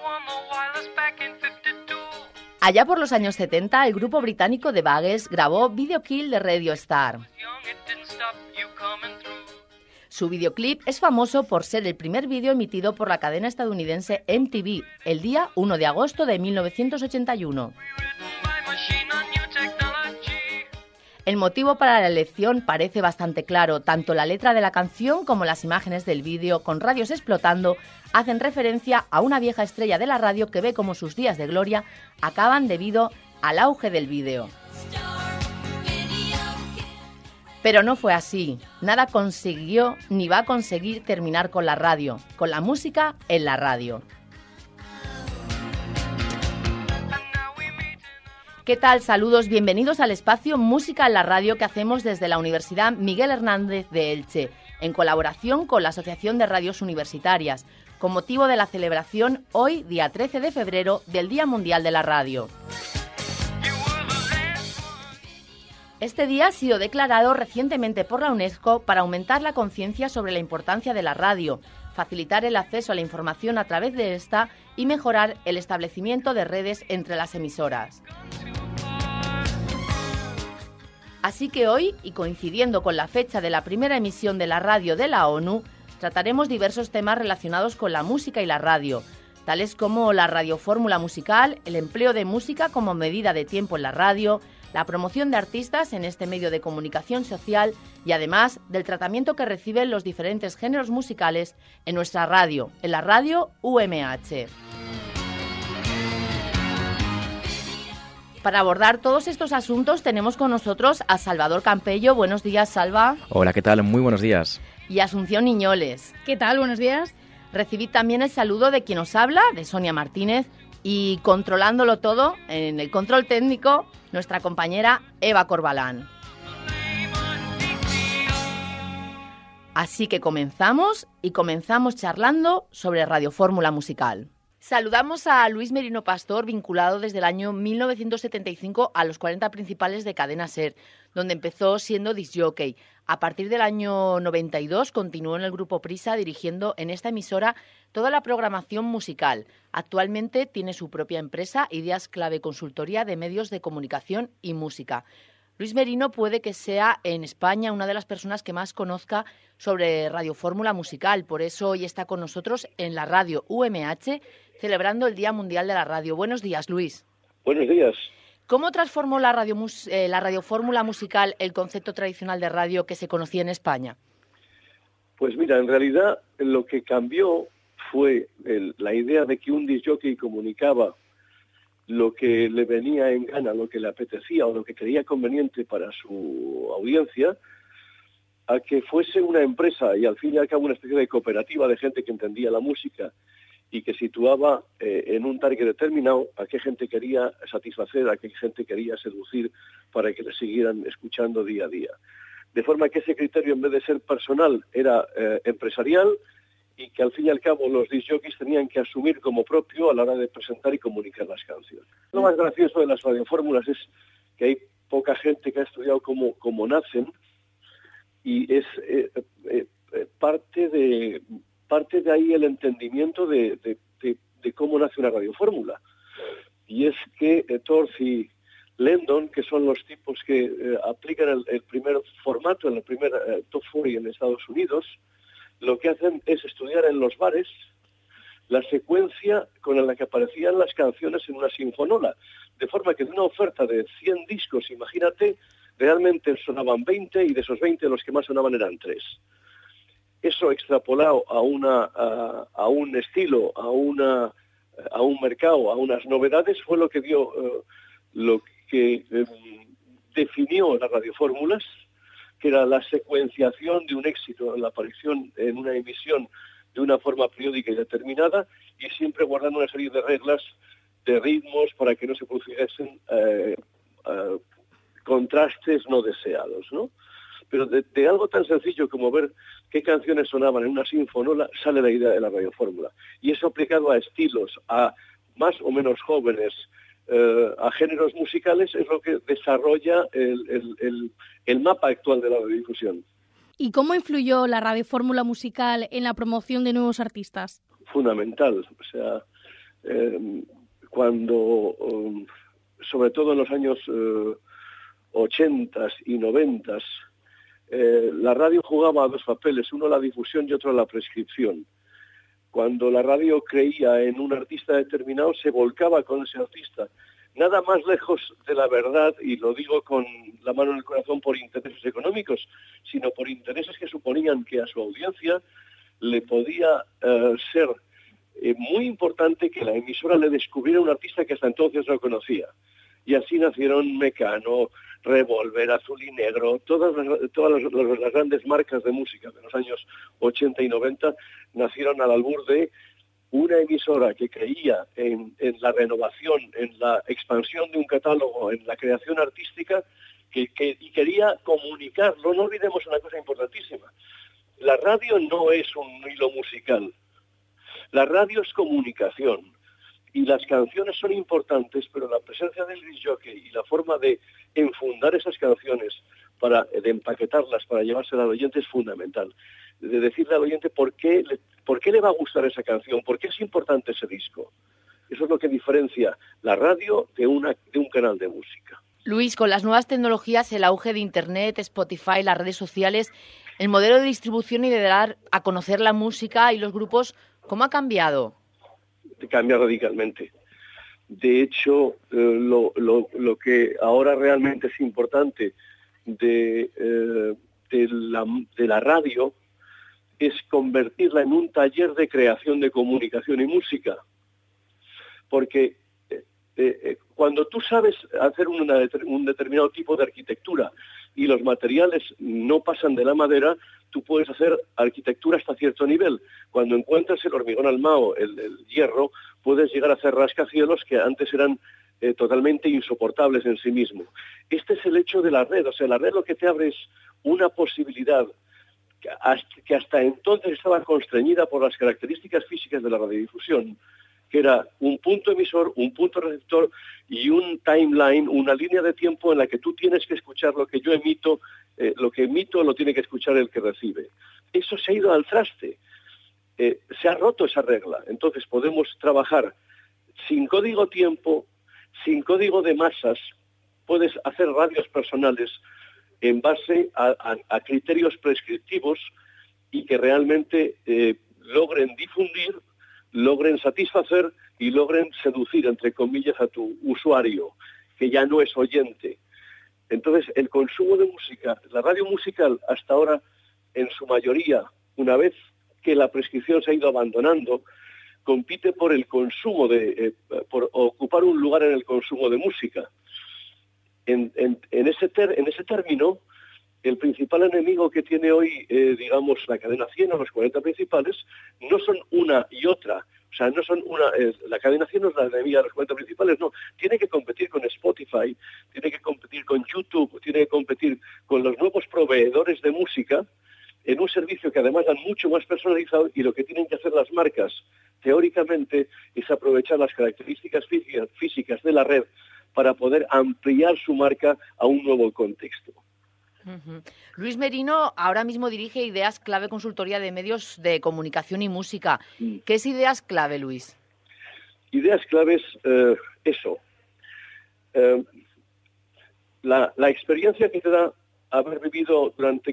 Allá por los años 70, el grupo británico The Buggles grabó Video Kill de Radio Star. Su videoclip es famoso por ser el primer vídeo emitido por la cadena estadounidense MTV el día 1 de agosto de 1981. El motivo para la elección parece bastante claro. Tanto la letra de la canción como las imágenes del vídeo, con radios explotando, hacen referencia a una vieja estrella de la radio que ve como sus días de gloria acaban debido al auge del vídeo. Pero no fue así. Nada consiguió ni va a conseguir terminar con la radio, con la música en la radio. ¿Qué tal? Saludos, bienvenidos al espacio Música en la Radio que hacemos desde la Universidad Miguel Hernández de Elche, en colaboración con la Asociación de Radios Universitarias, con motivo de la celebración hoy, día 13 de febrero, del Día Mundial de la Radio. Este día ha sido declarado recientemente por la UNESCO para aumentar la conciencia sobre la importancia de la radio, facilitar el acceso a la información a través de esta y mejorar el establecimiento de redes entre las emisoras. Así que hoy, y coincidiendo con la fecha de la primera emisión de la radio de la ONU, trataremos diversos temas relacionados con la música y la radio, tales como la radiofórmula musical, el empleo de música como medida de tiempo en la radio, la promoción de artistas en este medio de comunicación social y además del tratamiento que reciben los diferentes géneros musicales en nuestra radio, en la radio UMH. Para abordar todos estos asuntos tenemos con nosotros a Salvador Campello. Buenos días, Salva. Hola, ¿qué tal? Muy buenos días. Y Asunción Iñoles. ¿Qué tal? Buenos días. Recibid también el saludo de quien os habla, de Sonia Martínez, y controlándolo todo, en el control técnico, nuestra compañera Eva Corbalán. Así que comenzamos charlando sobre radiofórmula musical. Saludamos a Luis Merino Pastor, vinculado desde el año 1975 a los 40 principales de Cadena SER, donde empezó siendo disc jockey. A partir del año 92 continuó en el Grupo Prisa dirigiendo en esta emisora toda la programación musical. Actualmente tiene su propia empresa, Ideas Clave Consultoría de Medios de Comunicación y Música. Luis Merino puede que sea en España una de las personas que más conozca sobre radiofórmula musical. Por eso hoy está con nosotros en la radio UMH celebrando el Día Mundial de la Radio. Buenos días, Luis. Buenos días. ¿Cómo transformó la radiofórmula musical el concepto tradicional de radio que se conocía en España? Pues mira, en realidad lo que cambió fue la idea de que un disc jockey comunicaba lo que le venía en gana, lo que le apetecía o lo que creía conveniente para su audiencia, a que fuese una empresa y al fin y al cabo una especie de cooperativa de gente que entendía la música y que situaba en un target determinado a qué gente quería satisfacer, a qué gente quería seducir para que le siguieran escuchando día a día. De forma que ese criterio, en vez de ser personal, era empresarial, y que al fin y al cabo los disc jockeys tenían que asumir como propio a la hora de presentar y comunicar las canciones. Lo más gracioso de las radiofórmulas es que hay poca gente que ha estudiado cómo nacen, y es parte de ahí el entendimiento de cómo nace una radiofórmula. Y es que Torth y Lendon, que son los tipos que aplican el primer formato, en el primer Top 40 en Estados Unidos, lo que hacen es estudiar en los bares la secuencia con la que aparecían las canciones en una sinfonola, de forma que de una oferta de 100 discos, imagínate, realmente sonaban 20 y de esos 20 los que más sonaban eran 3. Eso extrapolado a un estilo, a un mercado, a unas novedades, fue lo que definió las radiofórmulas, que era la secuenciación de un éxito, la aparición en una emisión de una forma periódica y determinada, y siempre guardando una serie de reglas, de ritmos, para que no se produjesen contrastes no deseados, ¿no? Pero de algo tan sencillo como ver qué canciones sonaban en una sinfonola sale la idea de la radiofórmula. Y eso aplicado a estilos, a más o menos jóvenes, a géneros musicales, es lo que desarrolla el mapa actual de la radiodifusión. ¿Y cómo influyó la radiofórmula musical en la promoción de nuevos artistas? Fundamental. O sea, cuando, sobre todo en los años 80 y 90, la radio jugaba dos papeles, uno la difusión y otro la prescripción. Cuando la radio creía en un artista determinado, se volcaba con ese artista. Nada más lejos de la verdad, y lo digo con la mano en el corazón, por intereses económicos, sino por intereses que suponían que a su audiencia le podía ser muy importante que la emisora le descubriera un artista que hasta entonces no conocía. Y así nacieron Mecano, Revolver, Azul y Negro, todas las grandes marcas de música de los años 80 y 90 nacieron al albur de una emisora que creía en la renovación, en la expansión de un catálogo, en la creación artística, y quería comunicarlo. No olvidemos una cosa importantísima. La radio no es un hilo musical. La radio es comunicación. Y las canciones son importantes, pero la presencia del disc jockey y la forma de enfundar esas canciones, de empaquetarlas para llevárselas al oyente es fundamental. De decirle al oyente por qué le va a gustar esa canción, por qué es importante ese disco. Eso es lo que diferencia la radio de un canal de música. Luis, con las nuevas tecnologías, el auge de Internet, Spotify, las redes sociales, el modelo de distribución y de dar a conocer la música y los grupos, ¿cómo ha cambiado? Cambia radicalmente. De hecho, lo que ahora realmente es importante de la radio es convertirla en un taller de creación de comunicación y música. Porque cuando tú sabes hacer un determinado tipo de arquitectura y los materiales no pasan de la madera, tú puedes hacer arquitectura hasta cierto nivel. Cuando encuentras el hormigón almao, el hierro, puedes llegar a hacer rascacielos que antes eran totalmente insoportables en sí mismo. Este es el hecho de la red. O sea, la red lo que te abre es una posibilidad que hasta entonces estaba constreñida por las características físicas de la radiodifusión, que era un punto emisor, un punto receptor y un timeline, una línea de tiempo en la que tú tienes que escuchar lo que yo emito, lo que emito lo tiene que escuchar el que recibe. Eso se ha ido al traste, se ha roto esa regla. Entonces podemos trabajar sin código tiempo, sin código de masas, puedes hacer radios personales en base a criterios prescriptivos y que realmente logren difundir, logren satisfacer y logren seducir, entre comillas, a tu usuario, que ya no es oyente. Entonces, el consumo de música, la radio musical hasta ahora, en su mayoría, una vez que la prescripción se ha ido abandonando, compite por el consumo, por ocupar un lugar en el consumo de música. En ese término, el principal enemigo que tiene hoy, digamos, la cadena 100 o los 40 principales, no son una y otra. O sea, no son la cadena 100 no es la enemiga de los 40 principales, no. Tiene que competir con Spotify, tiene que competir con YouTube, tiene que competir con los nuevos proveedores de música en un servicio que además dan mucho más personalizado, y lo que tienen que hacer las marcas, teóricamente, es aprovechar las características físicas de la red para poder ampliar su marca a un nuevo contexto. Uh-huh. Luis Merino ahora mismo dirige Ideas Clave, consultoría de medios de comunicación y música. ¿Qué es Ideas Clave, Luis? Ideas Clave es eso. La experiencia que te da haber vivido durante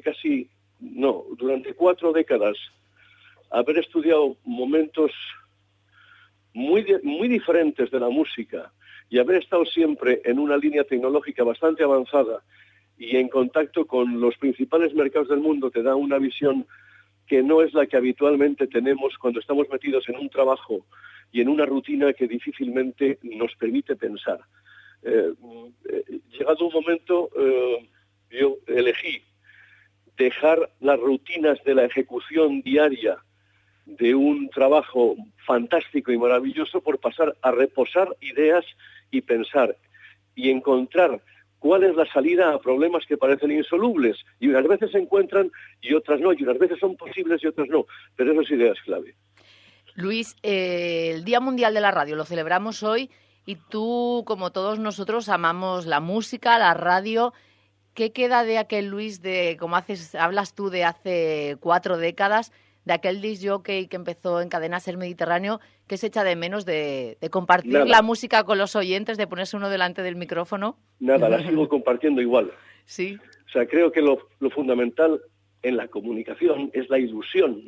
4 décadas, haber estudiado momentos muy diferentes de la música y haber estado siempre en una línea tecnológica bastante avanzada y en contacto con los principales mercados del mundo, te da una visión que no es la que habitualmente tenemos cuando estamos metidos en un trabajo y en una rutina que difícilmente nos permite pensar. Llegado un momento, yo elegí dejar las rutinas de la ejecución diaria de un trabajo fantástico y maravilloso por pasar a reposar ideas y pensar y encontrar cuál es la salida a problemas que parecen insolubles, y unas veces se encuentran y otras no, y unas veces son posibles y otras no, pero eso es Ideas Clave. Luis, el Día Mundial de la Radio lo celebramos hoy y tú, como todos nosotros, amamos la música, la radio. ¿Qué queda de aquel Luis, hablas tú, de hace 4 décadas, de aquel disc jockey que empezó en Cadena Ser Mediterráneo, que se echa de menos de compartir Nada. la música con los oyentes, de ponerse uno delante del micrófono? Nada, la sigo compartiendo igual. Sí. O sea, creo que lo fundamental en la comunicación es la ilusión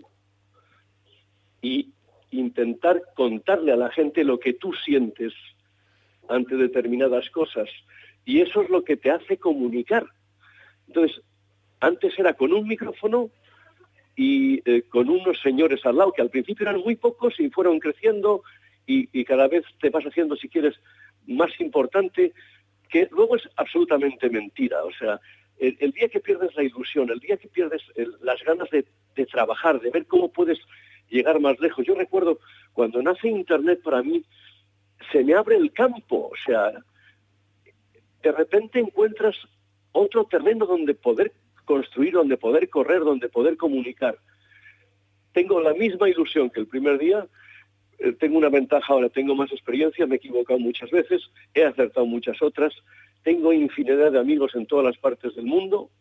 y intentar contarle a la gente lo que tú sientes ante determinadas cosas. Y eso es lo que te hace comunicar. Entonces, antes era con un micrófono y con unos señores al lado, que al principio eran muy pocos y fueron creciendo y cada vez te vas haciendo, si quieres, más importante, que luego es absolutamente mentira. O sea, el día que pierdes la ilusión, el día que pierdes las ganas de trabajar, de ver cómo puedes llegar más lejos. Yo recuerdo cuando nace Internet, para mí se me abre el campo. O sea, de repente encuentras otro terreno donde poder construir, donde poder correr, donde poder comunicar. Tengo la misma ilusión que el primer día. Tengo una ventaja ahora, tengo más experiencia, me he equivocado muchas veces, he acertado muchas otras, tengo infinidad de amigos en todas las partes del mundo,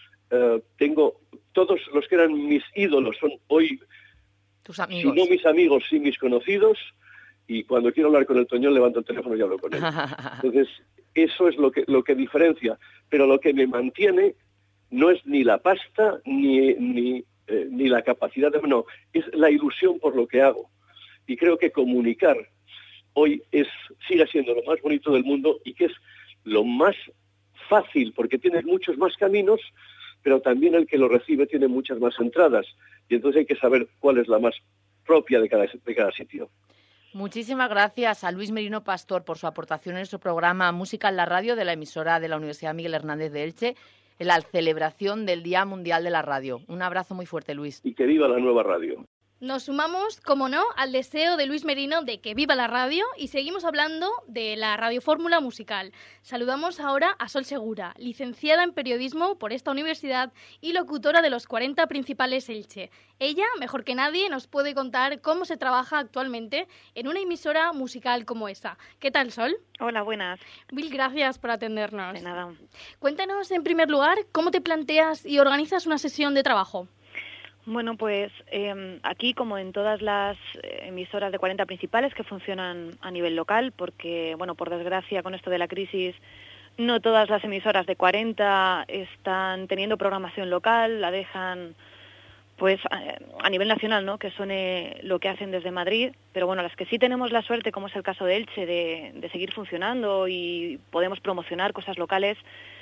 tengo todos los que eran mis ídolos, son hoy, Tus amigos. si no mis amigos, sí mis conocidos, y cuando quiero hablar con el Toñón levanto el teléfono y hablo con él. Entonces, eso es lo que diferencia, pero lo que me mantiene no es ni la pasta, ni la capacidad de... No, es la ilusión por lo que hago. Y creo que comunicar hoy sigue siendo lo más bonito del mundo y que es lo más fácil, porque tienes muchos más caminos, pero también el que lo recibe tiene muchas más entradas. Y entonces hay que saber cuál es la más propia de cada sitio. Muchísimas gracias a Luis Merino Pastor por su aportación en nuestro programa Música en la Radio de la emisora de la Universidad Miguel Hernández de Elche en la celebración del Día Mundial de la Radio. Un abrazo muy fuerte, Luis. Y que viva la nueva radio. Nos sumamos, como no, al deseo de Luis Merino de que viva la radio y seguimos hablando de la radiofórmula musical. Saludamos ahora a Sol Segura, licenciada en periodismo por esta universidad y locutora de los 40 principales Elche. Ella, mejor que nadie, nos puede contar cómo se trabaja actualmente en una emisora musical como esa. ¿Qué tal, Sol? Hola, buenas. Mil gracias por atendernos. De nada. Cuéntanos, en primer lugar, cómo te planteas y organizas una sesión de trabajo. Bueno, pues aquí, como en todas las emisoras de 40 principales que funcionan a nivel local, porque, bueno, por desgracia, con esto de la crisis, no todas las emisoras de 40 están teniendo programación local, la dejan, pues, a nivel nacional, ¿no?, que suene lo que hacen desde Madrid, pero bueno, las que sí tenemos la suerte, como es el caso de Elche, de seguir funcionando y podemos promocionar cosas locales,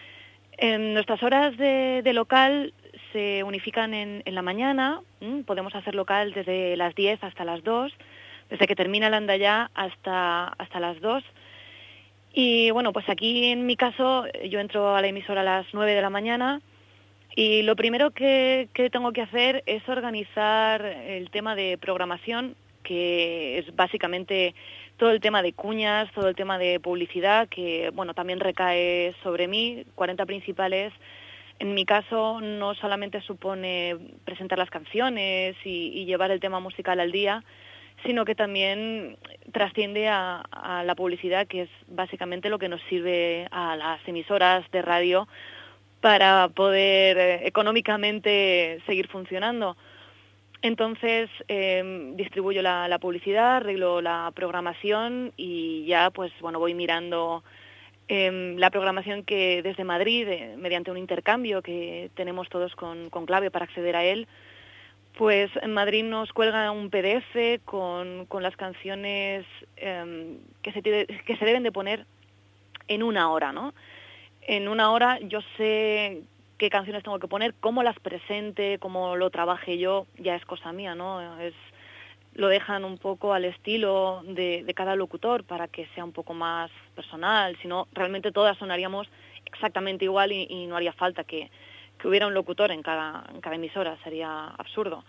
en nuestras horas de local se unifican en la mañana, podemos hacer local desde las 10 hasta las 2, desde que termina el Andayá hasta las 2. Y bueno, pues aquí en mi caso yo entro a la emisora a las 9 de la mañana y lo primero que tengo que hacer es organizar el tema de programación, que es básicamente todo el tema de cuñas, todo el tema de publicidad, que bueno, también recae sobre mí, 40 principales. En mi caso no solamente supone presentar las canciones y llevar el tema musical al día, sino que también trasciende a la publicidad, que es básicamente lo que nos sirve a las emisoras de radio para poder económicamente seguir funcionando. Entonces distribuyo la publicidad, arreglo la programación y ya pues bueno, voy mirando la programación que desde Madrid, mediante un intercambio que tenemos todos con clave para acceder a él, pues en Madrid nos cuelga un PDF con las canciones que se deben de poner en una hora, ¿no? En una hora yo sé qué canciones tengo que poner, cómo las presente, cómo lo trabaje yo, ya es cosa mía, ¿no? Lo dejan un poco al estilo de cada locutor para que sea un poco más personal, si no, realmente todas sonaríamos exactamente igual y no haría falta que hubiera un locutor en cada emisora, sería absurdo.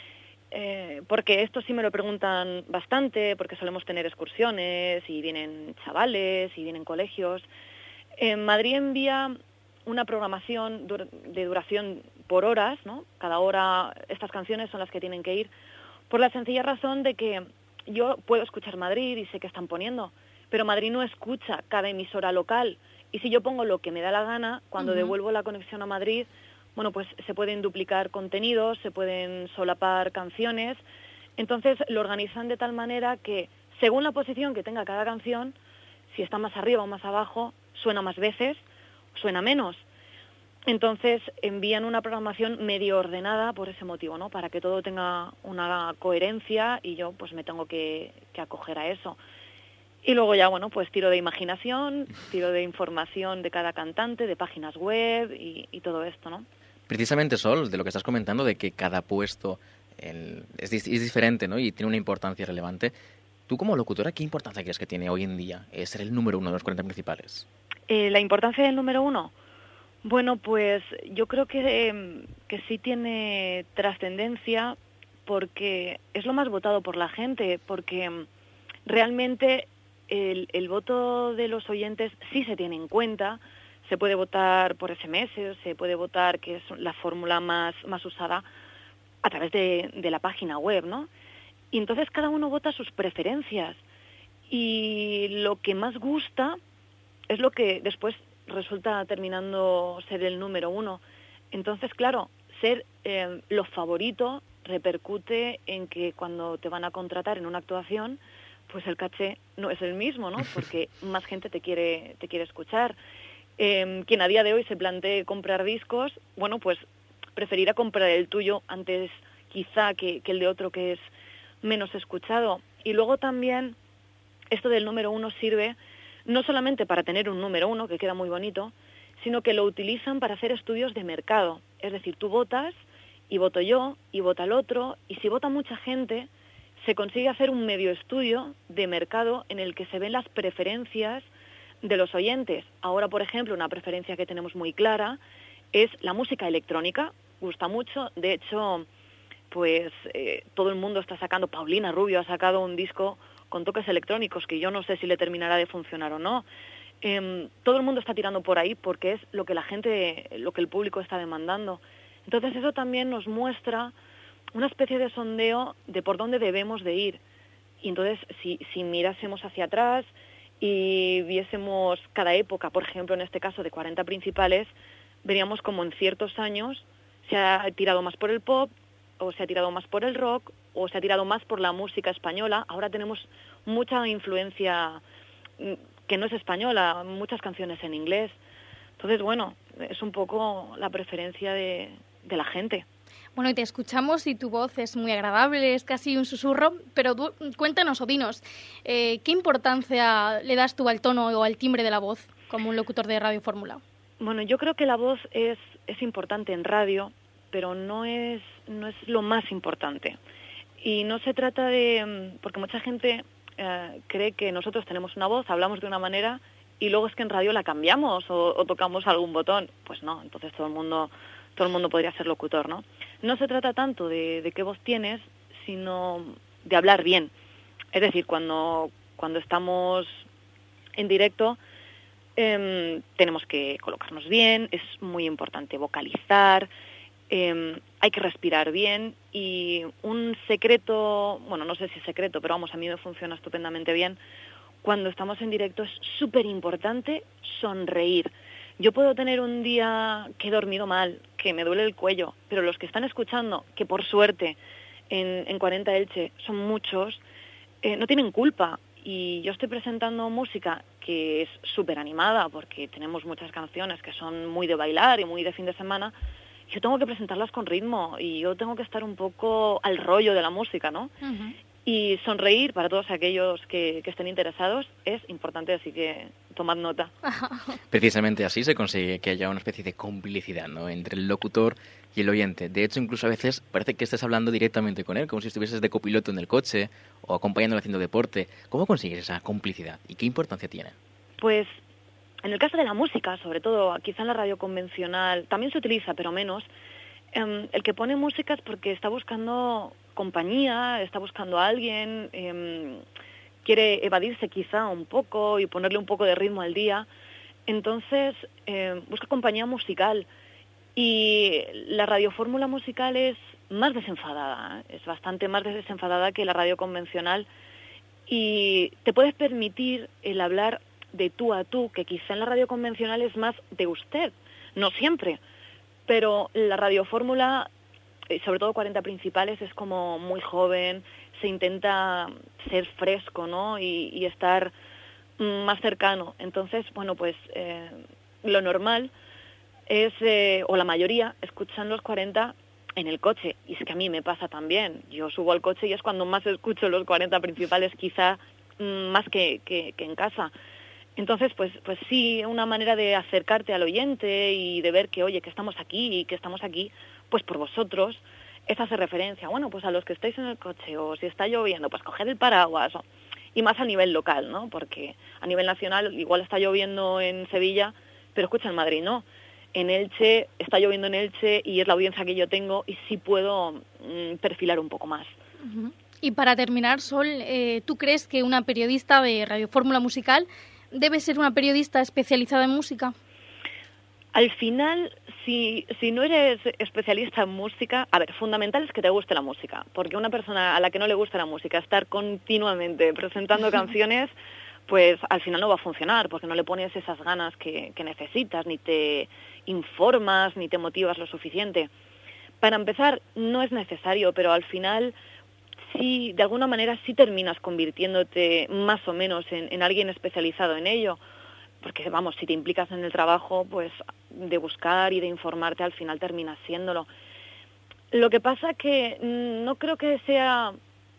Porque esto sí me lo preguntan bastante, porque solemos tener excursiones y vienen chavales y vienen colegios. Madrid envía una programación de duración por horas, ¿no? Cada hora estas canciones son las que tienen que ir, por la sencilla razón de que yo puedo escuchar Madrid y sé qué están poniendo, pero Madrid no escucha cada emisora local. Y si yo pongo lo que me da la gana, cuando devuelvo la conexión a Madrid, bueno, pues se pueden duplicar contenidos, se pueden solapar canciones. Entonces lo organizan de tal manera que, según la posición que tenga cada canción, si está más arriba o más abajo, suena más veces, suena menos. Entonces envían una programación medio ordenada por ese motivo, ¿no? Para que todo tenga una coherencia y yo pues me tengo que acoger a eso. Y luego ya, bueno, pues tiro de imaginación, tiro de información de cada cantante, de páginas web y todo esto, ¿no? Precisamente, Sol, de lo que estás comentando, de que cada puesto es diferente, ¿no? Y tiene una importancia relevante. Tú como locutora, ¿qué importancia crees que tiene hoy en día ser el número 1 de los 40 principales? La importancia del número 1, bueno, pues yo creo que sí tiene trascendencia porque es lo más votado por la gente, porque realmente el voto de los oyentes sí se tiene en cuenta. Se puede votar por SMS, se puede votar, que es la fórmula más usada, a través de la página web, ¿no? Y entonces cada uno vota sus preferencias y lo que más gusta es lo que después resulta terminando ser el número 1. Entonces, claro, ser lo favorito repercute en que cuando te van a contratar en una actuación, pues el caché no es el mismo, ¿no? Porque más gente te quiere escuchar. Quien a día de hoy se plantee comprar discos, bueno, pues preferirá comprar el tuyo antes quizá que el de otro que es menos escuchado. Y luego también esto del número 1 sirve no solamente para tener un número 1, que queda muy bonito, sino que lo utilizan para hacer estudios de mercado. Es decir, tú votas, y voto yo, y vota el otro, y si vota mucha gente, se consigue hacer un medio estudio de mercado en el que se ven las preferencias de los oyentes. Ahora, por ejemplo, una preferencia que tenemos muy clara es la música electrónica. Gusta mucho, de hecho, pues todo el mundo está sacando, Paulina Rubio ha sacado un disco con toques electrónicos que yo no sé si le terminará de funcionar o no. Todo el mundo está tirando por ahí porque es lo que la gente, lo que el público está demandando. Entonces eso también nos muestra una especie de sondeo de por dónde debemos de ir. Y entonces si mirásemos hacia atrás y viésemos cada época, por ejemplo en este caso de 40 principales, veríamos como en ciertos años se ha tirado más por el pop, o se ha tirado más por el rock, o se ha tirado más por la música española. Ahora tenemos mucha influencia que no es española, muchas canciones en inglés. Entonces, bueno, es un poco la preferencia de la gente. Bueno, y te escuchamos y tu voz es muy agradable, es casi un susurro, pero cuéntanos o dinos, ¿qué importancia le das tú al tono o al timbre de la voz como un locutor de Radio Fórmula? Bueno, yo creo que la voz es importante en radio, pero no es lo más importante. Y no se trata de... porque mucha gente cree que nosotros tenemos una voz, hablamos de una manera y luego es que en radio la cambiamos o tocamos algún botón. Pues no, entonces todo el mundo podría ser locutor, ¿no? No se trata tanto de qué voz tienes, sino de hablar bien. Es decir, cuando estamos en directo tenemos que colocarnos bien, es muy importante vocalizar, hay que respirar bien y un secreto, bueno, no sé si es secreto, pero vamos, a mí me funciona estupendamente bien. Cuando estamos en directo es súper importante sonreír. Yo puedo tener un día que he dormido mal, que me duele el cuello, pero los que están escuchando, que por suerte en 40 Elche son muchos, no tienen culpa. Y yo estoy presentando música que es súper animada, porque tenemos muchas canciones que son muy de bailar y muy de fin de semana. Yo tengo que presentarlas con ritmo y yo tengo que estar un poco al rollo de la música, ¿no? Uh-huh. Y sonreír para todos aquellos que estén interesados es importante, así que tomad nota. Precisamente así se consigue que haya una especie de complicidad, ¿no?, entre el locutor y el oyente. De hecho, incluso a veces parece que estés hablando directamente con él, como si estuvieses de copiloto en el coche o acompañándolo haciendo deporte. ¿Cómo consigues esa complicidad y qué importancia tiene? Pues en el caso de la música, sobre todo, quizá en la radio convencional, también se utiliza, pero menos. El que pone música es porque está buscando compañía, está buscando a alguien, quiere evadirse quizá un poco y ponerle un poco de ritmo al día. Entonces, busca compañía musical. Y la radiofórmula musical es más desenfadada, es bastante más desenfadada que la radio convencional. Y te puedes permitir el hablar de tú a tú, que quizá en la radio convencional es más de usted, no siempre. pero la radiofórmula, sobre todo 40 principales, es como muy joven, se intenta ser fresco, ¿no? Y estar más cercano. Entonces, bueno, pues lo normal es, o la mayoría, escuchan los 40 en el coche. Y es que a mí me pasa también. Yo subo al coche y es cuando más escucho los 40 principales, quizá más que en casa. Entonces, pues sí, una manera de acercarte al oyente y de ver que, oye, que estamos aquí y que estamos aquí, pues por vosotros, es hacer referencia, bueno, pues a los que estáis en el coche, o si está lloviendo, pues coger el paraguas, y más a nivel local, ¿no? Porque a nivel nacional igual está lloviendo en Sevilla, pero escucha en Madrid, ¿no? En Elche, está lloviendo en Elche y es la audiencia que yo tengo y sí puedo perfilar un poco más. Uh-huh. Y para terminar, Sol, ¿tú crees que una periodista de Radio Fórmula Musical debe ser una periodista especializada en música? Al final, si no eres especialista en música, a ver, fundamental es que te guste la música, porque una persona a la que no le gusta la música, estar continuamente presentando canciones, pues al final no va a funcionar, porque no le pones esas ganas que necesitas, ni te informas, ni te motivas lo suficiente. Para empezar, no es necesario, pero al final sí, de alguna manera sí terminas convirtiéndote más o menos en alguien especializado en ello. Porque, vamos, si te implicas en el trabajo, pues de buscar y de informarte, al final terminas siéndolo. Lo que pasa que no creo que sea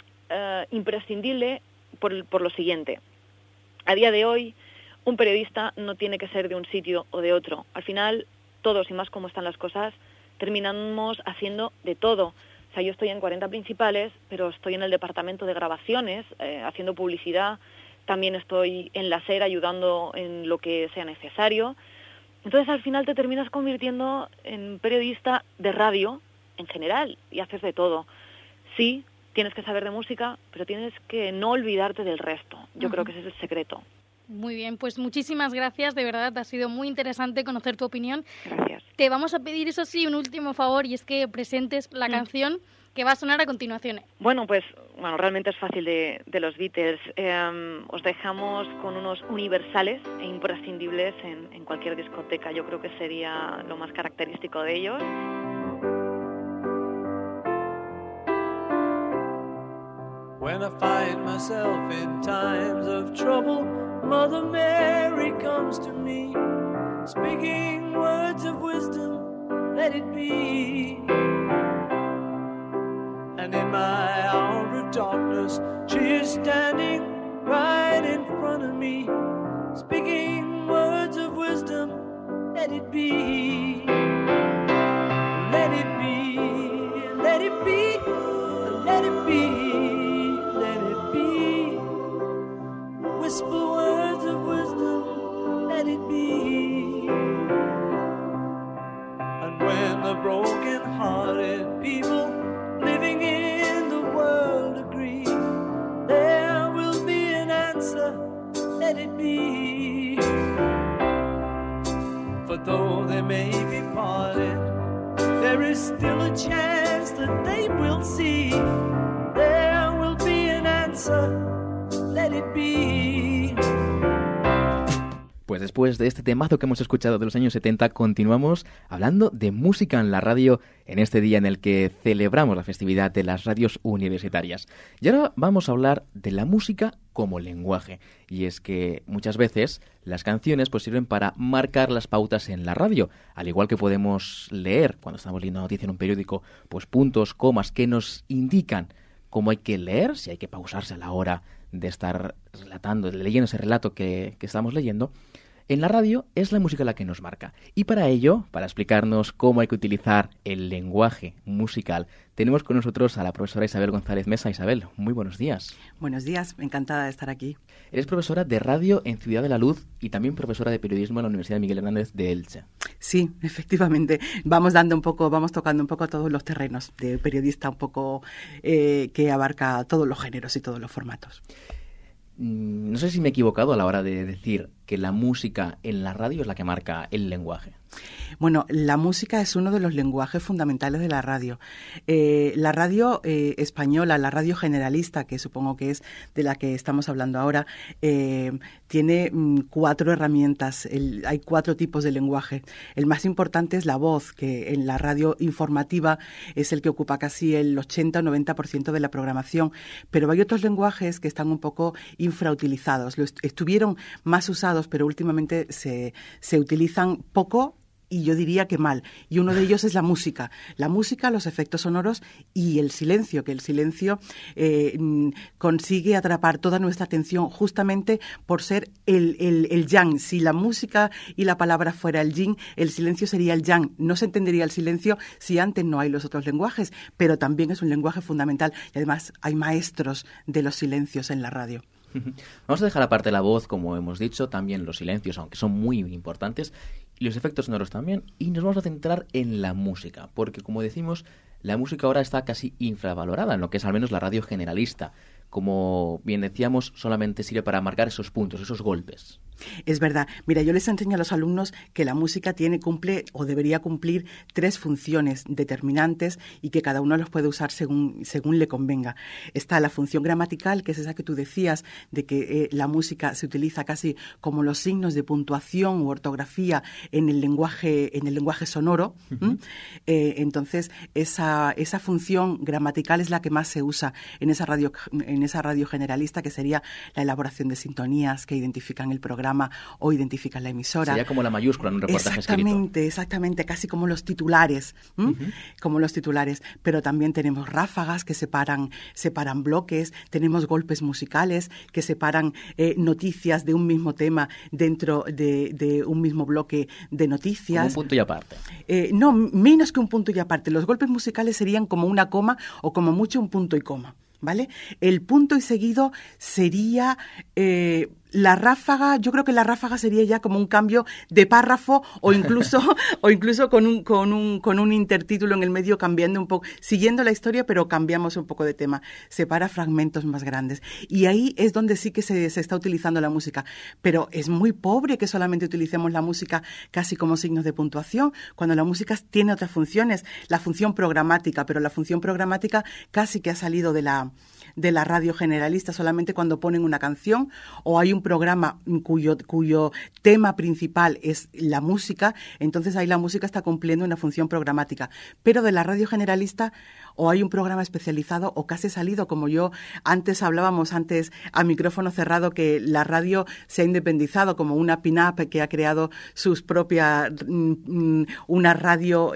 imprescindible por lo siguiente. A día de hoy, un periodista no tiene que ser de un sitio o de otro. Al final, todos, y más como están las cosas, terminamos haciendo de todo. O sea, yo estoy en 40 principales, pero estoy en el departamento de grabaciones, haciendo publicidad. También estoy en la SER ayudando en lo que sea necesario. Entonces, al final te terminas convirtiendo en periodista de radio en general y haces de todo. Sí, tienes que saber de música, pero tienes que no olvidarte del resto. Yo creo que ese es el secreto. Muy bien, pues muchísimas gracias, de verdad, ha sido muy interesante conocer tu opinión. Gracias. Te vamos a pedir, eso sí, un último favor, y es que presentes la canción que va a sonar a continuación. Bueno, pues realmente es fácil de los Beatles. Os dejamos con unos universales e imprescindibles en cualquier discoteca. Yo creo que sería lo más característico de ellos. When I find myself in times of trouble, Mother Mary comes to me, speaking words of wisdom, let it be. And in my hour of darkness, she is standing right in front of me, speaking words of wisdom, let it be. Let it be, let it be, let it be. Whisper words of wisdom, let it be. And when the broken-hearted people living in the world agree, there will be an answer, let it be. For though they may be parted, there is still a chance that they will see. There will be an answer, let it be. Pues después de este temazo que hemos escuchado de los años 70, continuamos hablando de música en la radio en este día en el que celebramos la festividad de las radios universitarias. Y ahora vamos a hablar de la música como lenguaje. Y es que muchas veces las canciones pues sirven para marcar las pautas en la radio. Al igual que podemos leer, cuando estamos leyendo una noticia en un periódico, pues puntos, comas que nos indican cómo hay que leer, si hay que pausarse a la hora de estar relatando, leyendo ese relato que estamos leyendo. En la radio es la música la que nos marca. Y para ello, para explicarnos cómo hay que utilizar el lenguaje musical, tenemos con nosotros a la profesora Isabel González Mesa. Isabel, muy buenos días. Buenos días, encantada de estar aquí. Eres profesora de radio en Ciudad de la Luz y también profesora de periodismo en la Universidad Miguel Hernández de Elche. Sí, efectivamente. Vamos tocando un poco todos los terrenos de periodista, un poco que abarca todos los géneros y todos los formatos. No sé si me he equivocado a la hora de decir que la música en la radio es la que marca el lenguaje? Bueno, la música es uno de los lenguajes fundamentales de la radio. La radio española, la radio generalista, que supongo que es de la que estamos hablando ahora, tiene 4 herramientas. Hay 4 tipos de lenguaje. El más importante es la voz, que en la radio informativa es el que ocupa casi el 80 o 90% de la programación. Pero hay otros lenguajes que están un poco infrautilizados. Estuvieron más usados, pero últimamente se utilizan poco, y yo diría que mal. Y uno de ellos es la música. La música, los efectos sonoros y el silencio, que el silencio consigue atrapar toda nuestra atención justamente por ser el yang. Si la música y la palabra fuera el yin, el silencio sería el yang. No se entendería el silencio si antes no hay los otros lenguajes, pero también es un lenguaje fundamental. Y además hay maestros de los silencios en la radio. Vamos a dejar aparte la voz, como hemos dicho, también los silencios, aunque son muy importantes, y los efectos sonoros también, y nos vamos a centrar en la música, porque como decimos, la música ahora está casi infravalorada, en lo que es al menos la radio generalista. Como bien decíamos, solamente sirve para marcar esos puntos, esos golpes. Es verdad. Mira, yo les enseño a los alumnos que la música cumple o debería cumplir 3 funciones determinantes y que cada uno los puede usar según le convenga. Está la función gramatical, que es esa que tú decías, de que la música se utiliza casi como los signos de puntuación u ortografía en el lenguaje sonoro. Uh-huh. Entonces, esa función gramatical es la que más se usa en esa radio generalista, que sería la elaboración de sintonías que identifican el programa o identifican la emisora. Sería como la mayúscula en un reportaje escrito. Exactamente, casi como los titulares, como los titulares. Pero también tenemos ráfagas que separan bloques, tenemos golpes musicales que separan noticias de un mismo tema dentro de un mismo bloque de noticias. Como un punto y aparte. No, menos que un punto y aparte. Los golpes musicales serían como una coma o como mucho un punto y coma, ¿vale? El punto y seguido sería la ráfaga. Yo creo que la ráfaga sería ya como un cambio de párrafo o incluso con un intertítulo en el medio, cambiando un poco, siguiendo la historia, pero cambiamos un poco de tema. Separa fragmentos más grandes. Y ahí es donde sí que se está utilizando la música. Pero es muy pobre que solamente utilicemos la música casi como signos de puntuación, cuando la música tiene otras funciones. La función programática, pero la función programática casi que ha salido de la radio generalista solamente cuando ponen una canción o hay un programa cuyo tema principal es la música, entonces ahí la música está cumpliendo una función programática. Pero de la radio generalista o hay un programa especializado o casi salido, como hablábamos antes a micrófono cerrado, que la radio se ha independizado como una pin-up que ha creado sus propias, una radio,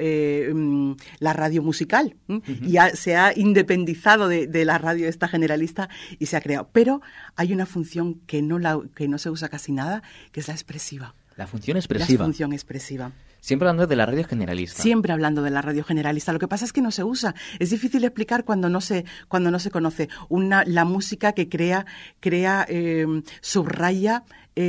la radio musical, y se ha independizado de la radio esta generalista y se ha creado. Pero hay una función que no se usa casi nada, que es la expresiva. La función expresiva. La función expresiva. Siempre hablando de la radio generalista. Siempre hablando de la radio generalista. Lo que pasa es que no se usa. Es difícil explicar cuando no se conoce. La música que crea subraya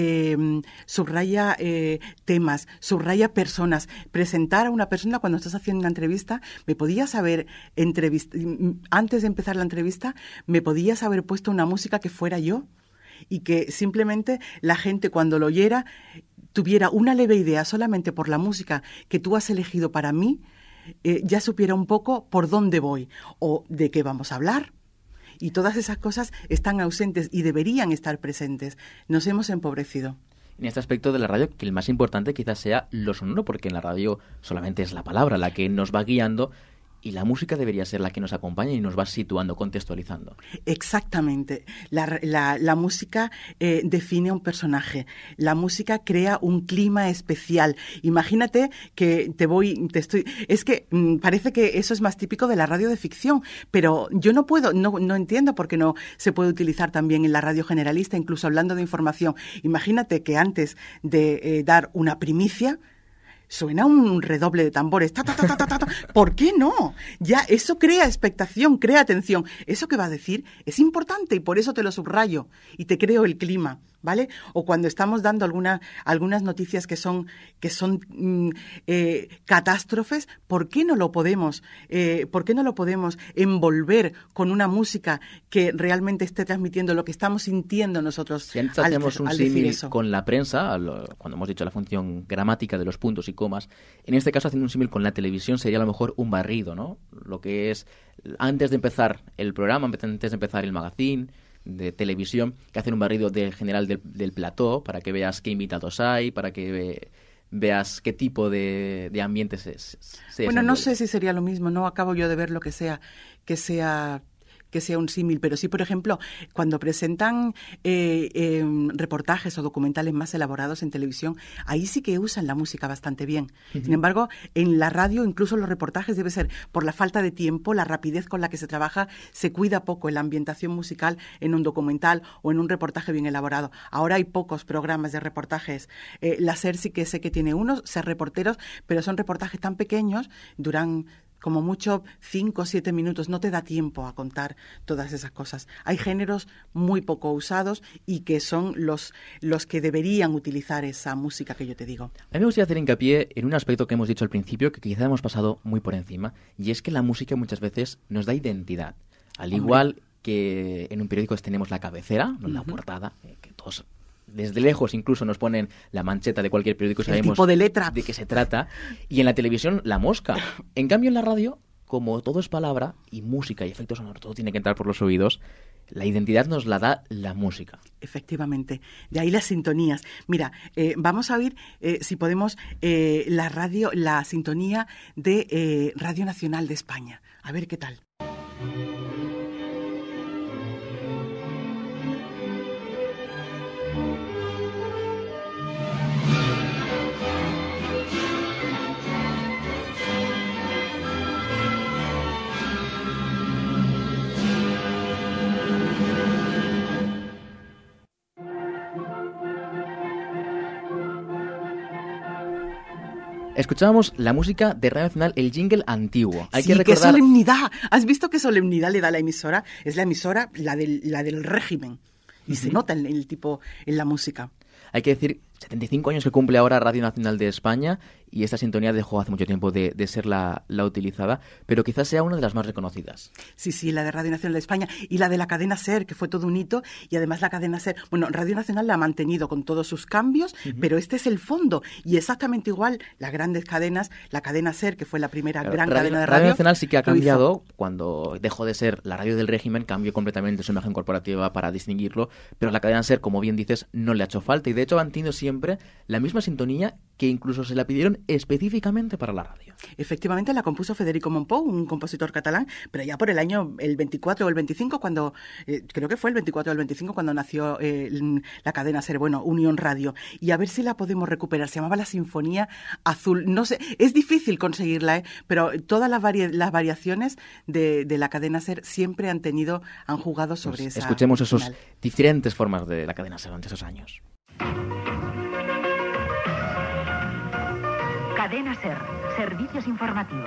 temas, subraya personas. Presentar a una persona cuando estás haciendo una entrevista, me podías haber antes de empezar la entrevista, me podías haber puesto una música que fuera yo y que simplemente la gente cuando lo oyera tuviera una leve idea solamente por la música que tú has elegido para mí, ya supiera un poco por dónde voy o de qué vamos a hablar. Y todas esas cosas están ausentes y deberían estar presentes. Nos hemos empobrecido. En este aspecto de la radio, que el más importante quizás sea lo sonoro, porque en la radio solamente es la palabra la que nos va guiando, y la música debería ser la que nos acompaña y nos va situando, contextualizando. Exactamente. La música define un personaje. La música crea un clima especial. Imagínate que es que parece que eso es más típico de la radio de ficción, pero yo no entiendo por qué no se puede utilizar también en la radio generalista, incluso hablando de información. Imagínate que antes de dar una primicia, suena un redoble de tambores. Ta, ta, ta, ta, ta, ta. ¿Por qué no? Ya, eso crea expectación, crea atención. Eso que va a decir es importante y por eso te lo subrayo y te creo el clima. ¿vale? O cuando estamos dando algunas noticias que son catástrofes, ¿por qué no lo podemos envolver con una música que realmente esté transmitiendo lo que estamos sintiendo nosotros Si antes hacemos un decir símil eso? con la prensa, cuando hemos dicho la función gramática de los puntos y comas, en este caso haciendo un símil con la televisión sería a lo mejor un barrido, ¿no? Lo que es antes de empezar el programa, antes de empezar el magazine de televisión, que hacen un barrido general del plató para que veas qué invitados hay, para que veas qué tipo de ambiente se Bueno, no desenvuelve. sé si sería lo mismo, no acabo yo de ver lo que sea un símil, pero sí, por ejemplo, cuando presentan reportajes o documentales más elaborados en televisión, ahí sí que usan la música bastante bien. Sin embargo, en la radio, incluso los reportajes debe ser, por la falta de tiempo, la rapidez con la que se trabaja, se cuida poco en la ambientación musical en un documental o en un reportaje bien elaborado. Ahora hay pocos programas de reportajes. La SER sí que sé que tiene unos, SER Reporteros, pero son reportajes tan pequeños, duran como mucho 5 o 7 minutos, no te da tiempo a contar todas esas cosas. Hay géneros muy poco usados y que son los que deberían utilizar esa música que yo te digo. A mí me gustaría hacer hincapié en un aspecto que hemos dicho al principio, que quizá hemos pasado muy por encima, y es que la música muchas veces nos da identidad. Al igual que en un periódico tenemos la cabecera, no la portada, que todos desde lejos incluso nos ponen la mancheta de cualquier periódico y sabemos tipo de letra de qué se trata, y en la televisión la mosca. En cambio en la radio, como todo es palabra y música y efectos sonoros, todo tiene que entrar por los oídos, la identidad nos la da la música. Efectivamente, de ahí las sintonías. Mira, vamos a oír, si podemos, la sintonía de Radio Nacional de España. A ver qué tal. Escuchábamos la música de Radio Nacional, el jingle antiguo. Hay Sí, que recordar... qué solemnidad. ¿Has visto qué solemnidad le da la emisora? Es la emisora, la del régimen. Y se nota el tipo en la música. Hay que decir, 75 años que cumple ahora Radio Nacional de España, y esta sintonía dejó hace mucho tiempo de ser la utilizada, pero quizás sea una de las más reconocidas. Sí, la de Radio Nacional de España y la de la cadena SER, que fue todo un hito, y además la cadena SER, bueno, Radio Nacional la ha mantenido con todos sus cambios, pero este es el fondo, y exactamente igual las grandes cadenas, la cadena SER, que fue la primera gran cadena de radio. Radio Nacional sí que ha cambiado, cuando dejó de ser la radio del régimen, cambió completamente su imagen corporativa para distinguirlo, pero la cadena SER, como bien dices, no le ha hecho falta, y de hecho ha mantenido siempre la misma sintonía, que incluso se la pidieron específicamente para la radio. Efectivamente la compuso Federico Mompou, un compositor catalán, pero ya por el año el 24 o el 25, cuando creo que fue el 24 o el 25 cuando nació la cadena SER, bueno, Unión Radio, y a ver si la podemos recuperar. Se llamaba la Sinfonía Azul. No sé, es difícil conseguirla, pero todas las variaciones de la cadena SER siempre han jugado sobre esa. Escuchemos esas final. diferentes formas de la cadena SER durante esos años. Cadena SER, servicios informativos.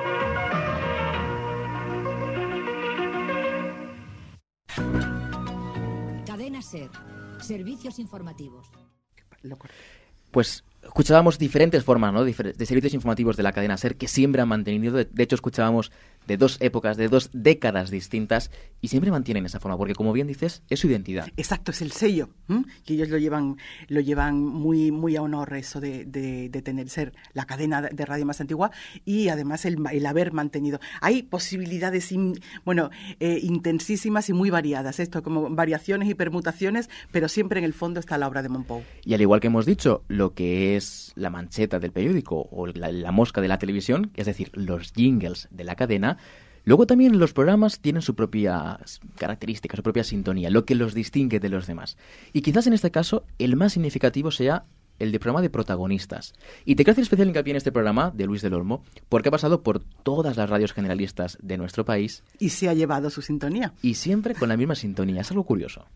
Cadena SER, servicios informativos. Pues escuchábamos diferentes formas, ¿no?, de servicios informativos de la cadena SER que siempre han mantenido. De hecho, escuchábamos de 2 épocas, de 2 décadas distintas, y siempre mantienen esa forma, porque como bien dices, es su identidad. Exacto, es el sello, que ellos lo llevan muy, muy a honor, eso de tener ser la cadena de radio más antigua, y además el haber mantenido. Hay posibilidades intensísimas y muy variadas, esto como variaciones y permutaciones, pero siempre en el fondo está la obra de Mompou. Y al igual que hemos dicho, lo que es la mancheta del periódico o la mosca de la televisión, es decir, los jingles de la cadena, luego también los programas tienen su propia característica, su propia sintonía, lo que los distingue de los demás. Y quizás en este caso el más significativo sea el de programa de protagonistas. Y te quiero hacer especial hincapié en este programa de Luis del Olmo, porque ha pasado por todas las radios generalistas de nuestro país. Y se ha llevado su sintonía. Y siempre con la misma sintonía. Es algo curioso.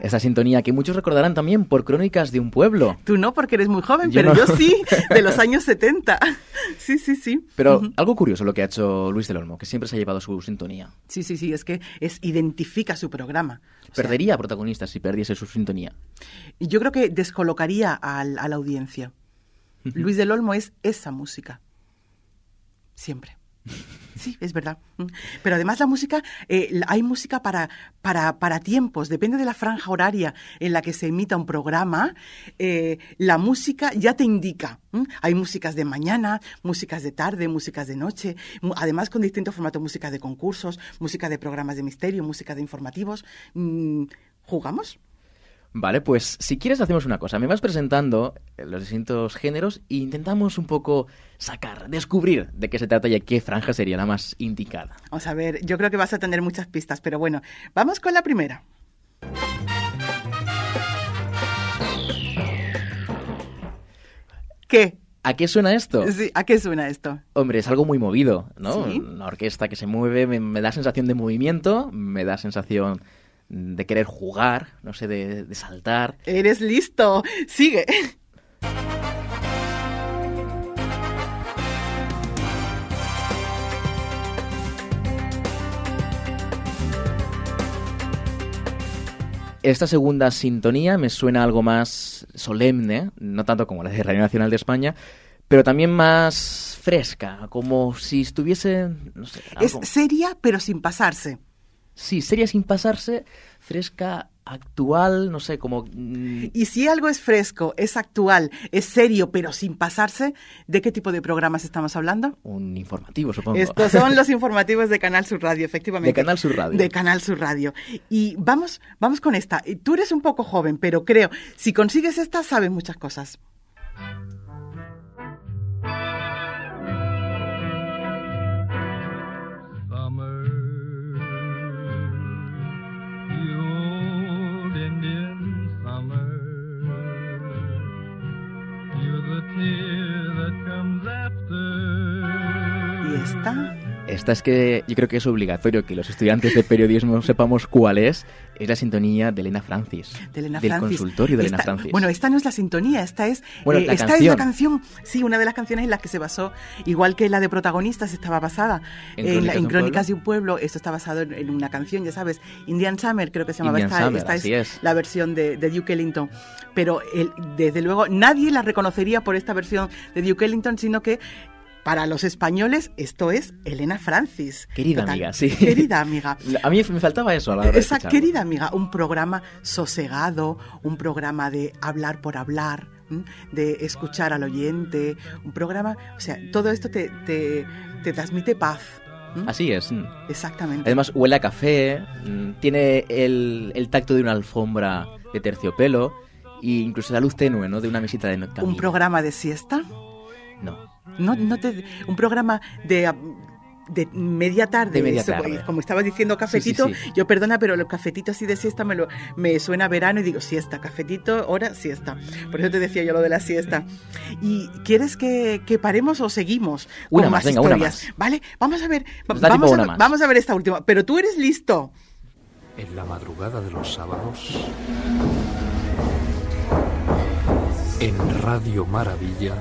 Esa sintonía que muchos recordarán también por Crónicas de un pueblo. Tú no, porque eres muy joven, Yo pero no. yo sí, de los años 70. Sí, sí, sí. Pero algo curioso lo que ha hecho Luis del Olmo, que siempre se ha llevado su sintonía. Sí, sí, sí, es que identifica su programa. O sea, Perdería protagonistas si perdiese su sintonía. y yo creo que descolocaría a la audiencia. Luis del Olmo es esa música. Siempre. Sí, es verdad. Pero además la música, hay música para tiempos, depende de la franja horaria en la que se emita un programa, la música ya te indica. Hay músicas de mañana, músicas de tarde, músicas de noche, además con distintos formatos, música de concursos, música de programas de misterio, música de informativos. ¿Jugamos? Vale, pues si quieres hacemos una cosa. Me vas presentando los distintos géneros e intentamos un poco descubrir de qué se trata y a qué franja sería la más indicada. Vamos a ver, yo creo que vas a tener muchas pistas, pero bueno, vamos con la primera. ¿Qué? ¿A qué suena esto? Sí, ¿a qué suena esto? Hombre, es algo muy movido, ¿no? ¿Sí? Una orquesta que se mueve, me da sensación de movimiento, me da sensación de querer jugar, no sé, de saltar. Eres listo. Sigue. Esta segunda sintonía me suena algo más solemne, no tanto como la de Radio Nacional de España, pero también más fresca, como si estuviese, no sé, algo... Es seria, pero sin pasarse. Sí, seria sin pasarse, fresca, actual, no sé, como... Y si algo es fresco, es actual, es serio, pero sin pasarse, ¿de qué tipo de programas estamos hablando? Un informativo, supongo. Estos son los informativos de Canal Sur Radio, efectivamente. De Canal Sur Radio. De Canal Sur Radio. Y vamos con esta. Tú eres un poco joven, pero creo, si consigues esta, sabes muchas cosas. ¿Y esta? Esta es que yo creo que es obligatorio que los estudiantes de periodismo sepamos cuál es. Es la sintonía de Elena Francis. De Elena del Francis. consultorio de Esta, Elena Francis. Bueno, esta no es la sintonía, esta es Bueno, la esta canción. es la canción. Sí, una de las canciones en las que se basó, igual que la de Protagonistas estaba basada en Crónicas de un pueblo. Esto está basado en una canción, ya sabes, Indian Summer, creo que se llamaba. Esta es la versión de Duke Ellington. Pero desde luego nadie la reconocería por esta versión de Duke Ellington, sino que para los españoles, esto es Elena Francis. Querida amiga, sí. Querida amiga. A mí me faltaba eso a la hora de Esa escucharlo. querida amiga, un programa sosegado, un programa de hablar por hablar, de escuchar al oyente, un programa, o sea, todo esto te transmite paz. Así es. Exactamente. Además, huele a café, tiene el tacto de una alfombra de terciopelo e incluso la luz tenue, ¿no? De una mesita de camino. ¿Un programa de siesta? No. Un programa de media tarde. De media tarde. Como estabas diciendo, cafetito. Sí. Yo, perdona, pero los cafetitos así de siesta me suena a verano y digo siesta, cafetito, hora, siesta. Por eso te decía yo lo de la siesta. ¿Y quieres que paremos o seguimos con más historias? Una más. Vale, vamos a ver. Más. Vamos a ver esta última. Pero tú eres listo. En la madrugada de los sábados, en Radio Maravilla.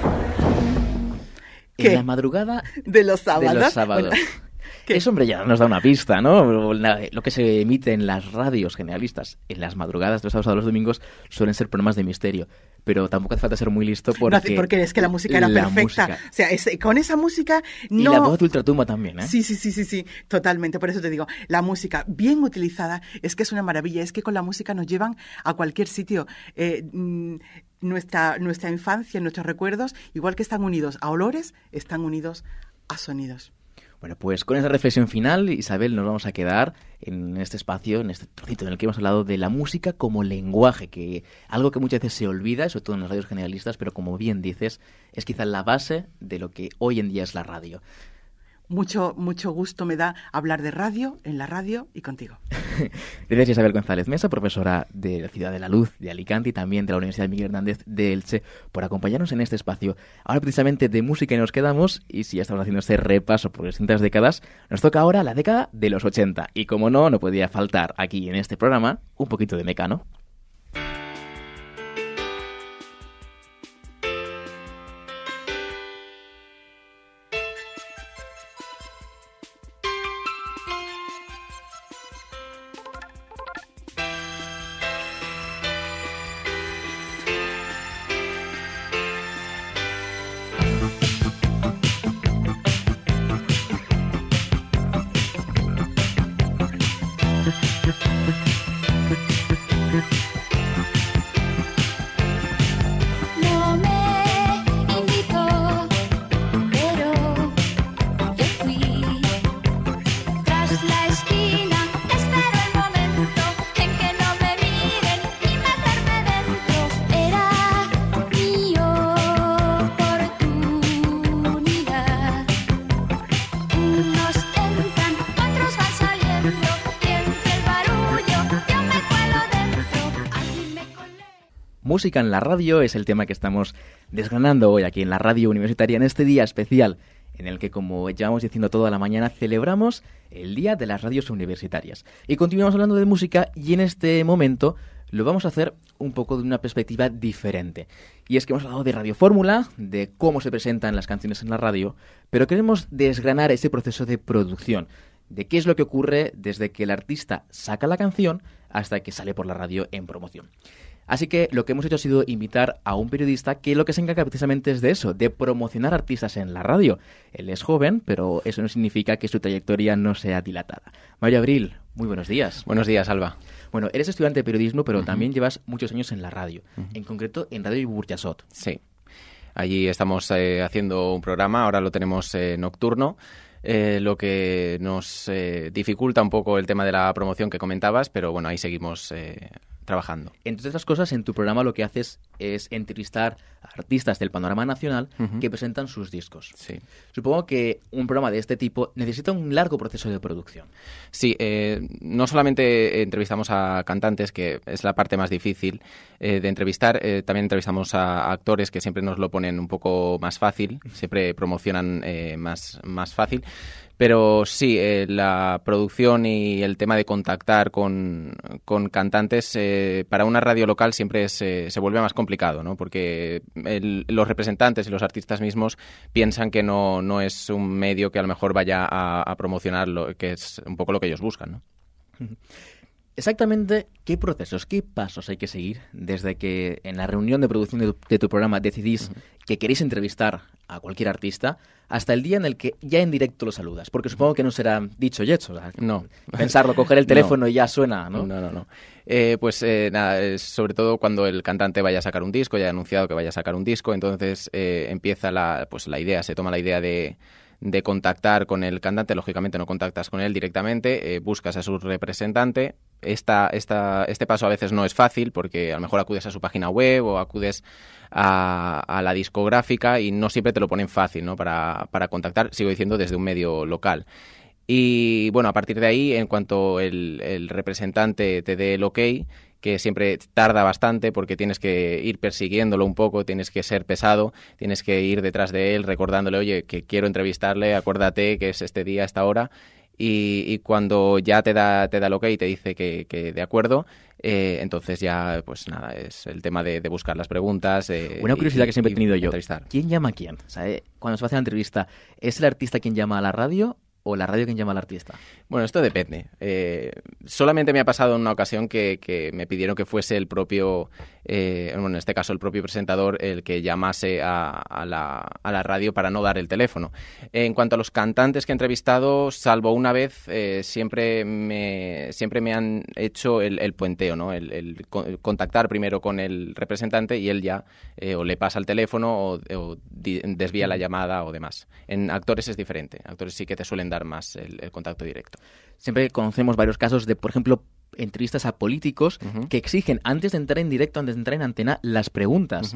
¿Qué? En la madrugada de los sábados. Bueno, ¿qué? eso, hombre, ya nos da una pista, ¿no? Lo que se emite en las radios generalistas en las madrugadas de los sábados a los domingos suelen ser programas de misterio. Pero tampoco hace falta ser muy listo porque... No, porque es que la música era perfecta. Música. O sea, con esa música no... Y la voz de Ultratumba también, ¿eh? Sí, totalmente. Por eso te digo, la música bien utilizada es que es una maravilla. Es que con la música nos llevan a cualquier sitio. Nuestra infancia, nuestros recuerdos, igual que están unidos a olores, están unidos a sonidos. Bueno, pues con esta reflexión final, Isabel, nos vamos a quedar en este espacio, en este trocito en el que hemos hablado de la música como lenguaje, que algo que muchas veces se olvida, sobre todo en las radios generalistas, pero como bien dices, es quizá la base de lo que hoy en día es la radio. mucho gusto me da hablar de radio, en la radio y contigo. Gracias, Isabel González Mesa, profesora de la Ciudad de la Luz de Alicante y también de la Universidad Miguel Hernández de Elche, por acompañarnos en este espacio. Ahora precisamente de música nos quedamos, y si ya estamos haciendo este repaso por distintas décadas, nos toca ahora la década de los 80. Y como no podía faltar aquí en este programa un poquito de Mecano. Música en la radio es el tema que estamos desgranando hoy aquí en la radio universitaria en este día especial en el que, como llevamos diciendo toda la mañana, celebramos el Día de las Radios Universitarias. Y continuamos hablando de música y en este momento lo vamos a hacer un poco de una perspectiva diferente. Y es que hemos hablado de Radio Fórmula, de cómo se presentan las canciones en la radio, pero queremos desgranar ese proceso de producción, de qué es lo que ocurre desde que el artista saca la canción hasta que sale por la radio en promoción. Así que lo que hemos hecho ha sido invitar a un periodista que lo que se encarga precisamente es de eso, de promocionar artistas en la radio. Él es joven, pero eso no significa que su trayectoria no sea dilatada. Mario Abril, muy buenos días. Buenos días, Alba. Bueno, eres estudiante de periodismo, pero también llevas muchos años en la radio, en concreto en Radio Burjasot. Sí, allí estamos haciendo un programa, ahora lo tenemos nocturno. Lo que nos dificulta un poco el tema de la promoción que comentabas, pero bueno, ahí seguimos trabajando. Entre otras cosas, en tu programa lo que haces es entrevistar a artistas del panorama nacional que presentan sus discos. Sí. Supongo que un programa de este tipo necesita un largo proceso de producción. Sí, no solamente entrevistamos a cantantes, que es la parte más difícil de entrevistar, también entrevistamos a actores que siempre nos lo ponen un poco más fácil, siempre promocionan más fácil. Pero sí, la producción y el tema de contactar con cantantes para una radio local siempre se vuelve más complicado, ¿no? Porque los representantes y los artistas mismos piensan que no es un medio que a lo mejor vaya a promocionar que es un poco lo que ellos buscan, ¿no? Exactamente, ¿qué procesos, qué pasos hay que seguir desde que en la reunión de producción de tu programa decidís que queréis entrevistar a cualquier artista hasta el día en el que ya en directo lo saludas? Porque supongo que no será dicho y hecho. O sea, no. Pensarlo, coger el teléfono y ya suena, ¿no? No. Nada, sobre todo cuando el cantante vaya a sacar un disco, ya ha anunciado que vaya a sacar un disco, entonces empieza la idea, se toma la idea de contactar con el cantante. Lógicamente no contactas con él directamente, buscas a su representante. Este paso a veces no es fácil porque a lo mejor acudes a su página web o acudes a la discográfica y no siempre te lo ponen fácil, ¿no? para contactar, sigo diciendo, desde un medio local. Y bueno, a partir de ahí, en cuanto el representante te dé el ok, que siempre tarda bastante porque tienes que ir persiguiéndolo un poco, tienes que ser pesado, tienes que ir detrás de él recordándole, oye, que quiero entrevistarle, acuérdate que es este día, esta hora. Y cuando ya te da el ok y te dice que de acuerdo, entonces ya, pues nada, es el tema de buscar las preguntas. Una curiosidad que siempre he tenido yo, entrevistar. ¿Quién llama a quién? O sea, cuando se va a hacer la entrevista, ¿es el artista quien llama a la radio o la radio quien llama al artista? Bueno, esto depende. Solamente me ha pasado en una ocasión que me pidieron que fuese el propio, en este caso el propio presentador, el que llamase a la radio para no dar el teléfono. En cuanto a los cantantes que he entrevistado, salvo una vez, siempre me han hecho el puenteo, ¿no? El contactar primero con el representante y él ya o le pasa el teléfono o desvía la llamada o demás. En actores es diferente. Actores sí que te suelen dar más el contacto directo. Siempre conocemos varios casos de, por ejemplo, entrevistas a políticos que exigen, antes de entrar en directo, antes de entrar en antena, las preguntas.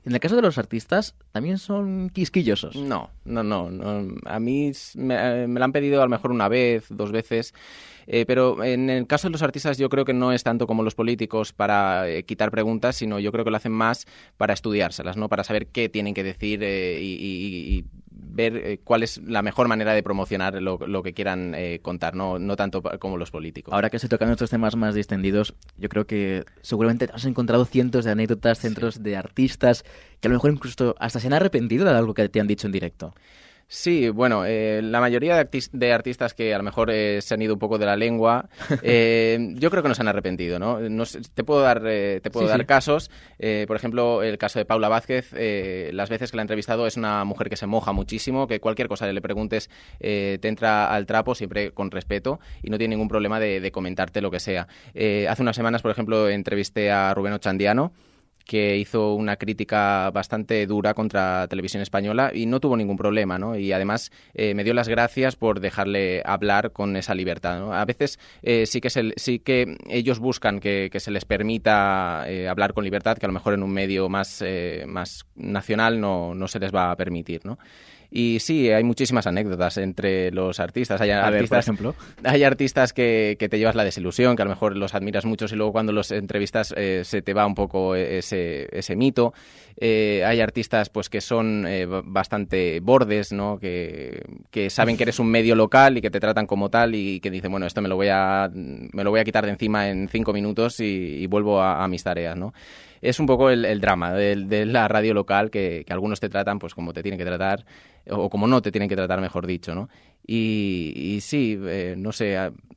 En el caso de los artistas, ¿también son quisquillosos? No. A mí me lo han pedido a lo mejor una vez, 2 veces, pero en el caso de los artistas yo creo que no es tanto como los políticos para quitar preguntas, sino yo creo que lo hacen más para estudiárselas, ¿no? Para saber qué tienen que decir y ver cuál es la mejor manera de promocionar lo que quieran contar, no tanto como los políticos. Ahora que se tocan estos temas más distendidos, yo creo que seguramente has encontrado cientos de anécdotas, centros de artistas que a lo mejor incluso hasta se han arrepentido de algo que te han dicho en directo. Sí, bueno, la mayoría de artistas que a lo mejor se han ido un poco de la lengua, yo creo que no se han arrepentido, ¿no? Te puedo dar casos. Por ejemplo, el caso de Paula Vázquez, las veces que la he entrevistado es una mujer que se moja muchísimo, que cualquier cosa que le preguntes te entra al trapo, siempre con respeto, y no tiene ningún problema de comentarte lo que sea. Hace unas semanas, por ejemplo, entrevisté a Rubén Ochandiano, que hizo una crítica bastante dura contra Televisión Española y no tuvo ningún problema, ¿no? Y además me dio las gracias por dejarle hablar con esa libertad, ¿no? A veces sí que ellos buscan que se les permita hablar con libertad, que a lo mejor en un medio más nacional no se les va a permitir, ¿no? Y sí, hay muchísimas anécdotas entre los artistas. Hay por ejemplo. Hay artistas que te llevas la desilusión, que a lo mejor los admiras mucho y luego cuando los entrevistas se te va un poco ese mito. Hay artistas pues que son bastante bordes, ¿no? Que saben que eres un medio local y que te tratan como tal y que dicen, bueno, esto me lo voy a quitar de encima en 5 minutos y vuelvo a mis tareas, ¿no? Es un poco el drama de la radio local, que algunos te tratan pues como te tienen que tratar, o como no te tienen que tratar, mejor dicho, ¿no? Y sí, no sé,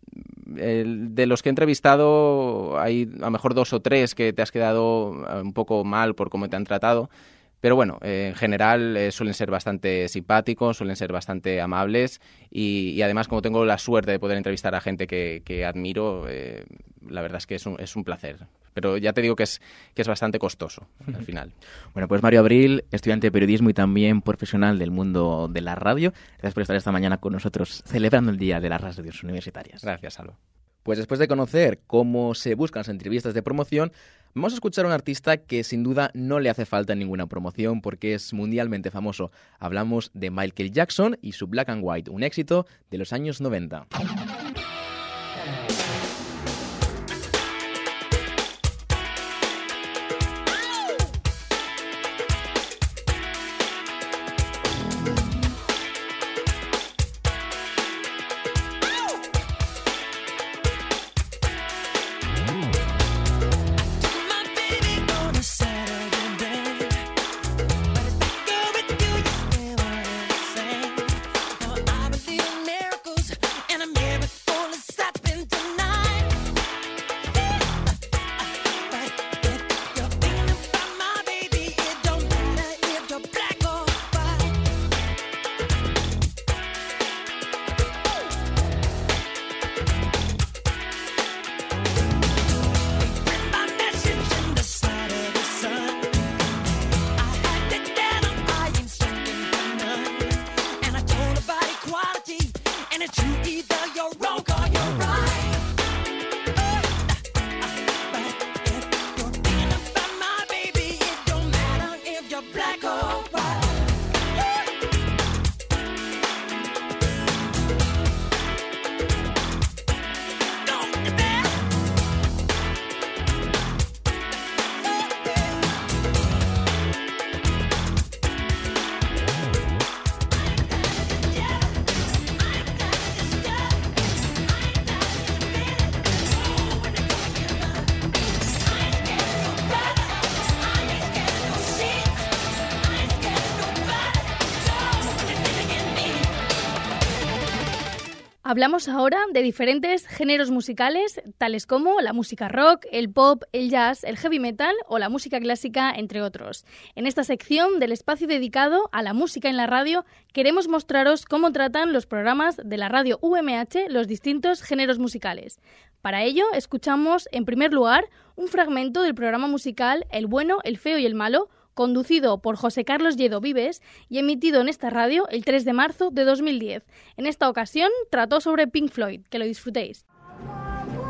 de los que he entrevistado hay a lo mejor 2 o 3 que te has quedado un poco mal por cómo te han tratado. Pero bueno, en general suelen ser bastante simpáticos, suelen ser bastante amables y además como tengo la suerte de poder entrevistar a gente que admiro, la verdad es que es un placer. Pero ya te digo que es bastante costoso al final. Bueno, pues Mario Abril, estudiante de periodismo y también profesional del mundo de la radio, gracias por estar esta mañana con nosotros celebrando el Día de las Radios Universitarias. Gracias, Alba. Pues después de conocer cómo se buscan las entrevistas de promoción, vamos a escuchar a un artista que sin duda no le hace falta ninguna promoción porque es mundialmente famoso. Hablamos de Michael Jackson y su Black and White, un éxito de los años 90. Hablamos ahora de diferentes géneros musicales, tales como la música rock, el pop, el jazz, el heavy metal o la música clásica, entre otros. En esta sección del espacio dedicado a la música en la radio, queremos mostraros cómo tratan los programas de la radio UMH los distintos géneros musicales. Para ello, escuchamos, en primer lugar, un fragmento del programa musical El bueno, el feo y el malo, conducido por José Carlos Lledó Vives y emitido en esta radio el 3 de marzo de 2010. En esta ocasión trató sobre Pink Floyd. Que lo disfrutéis.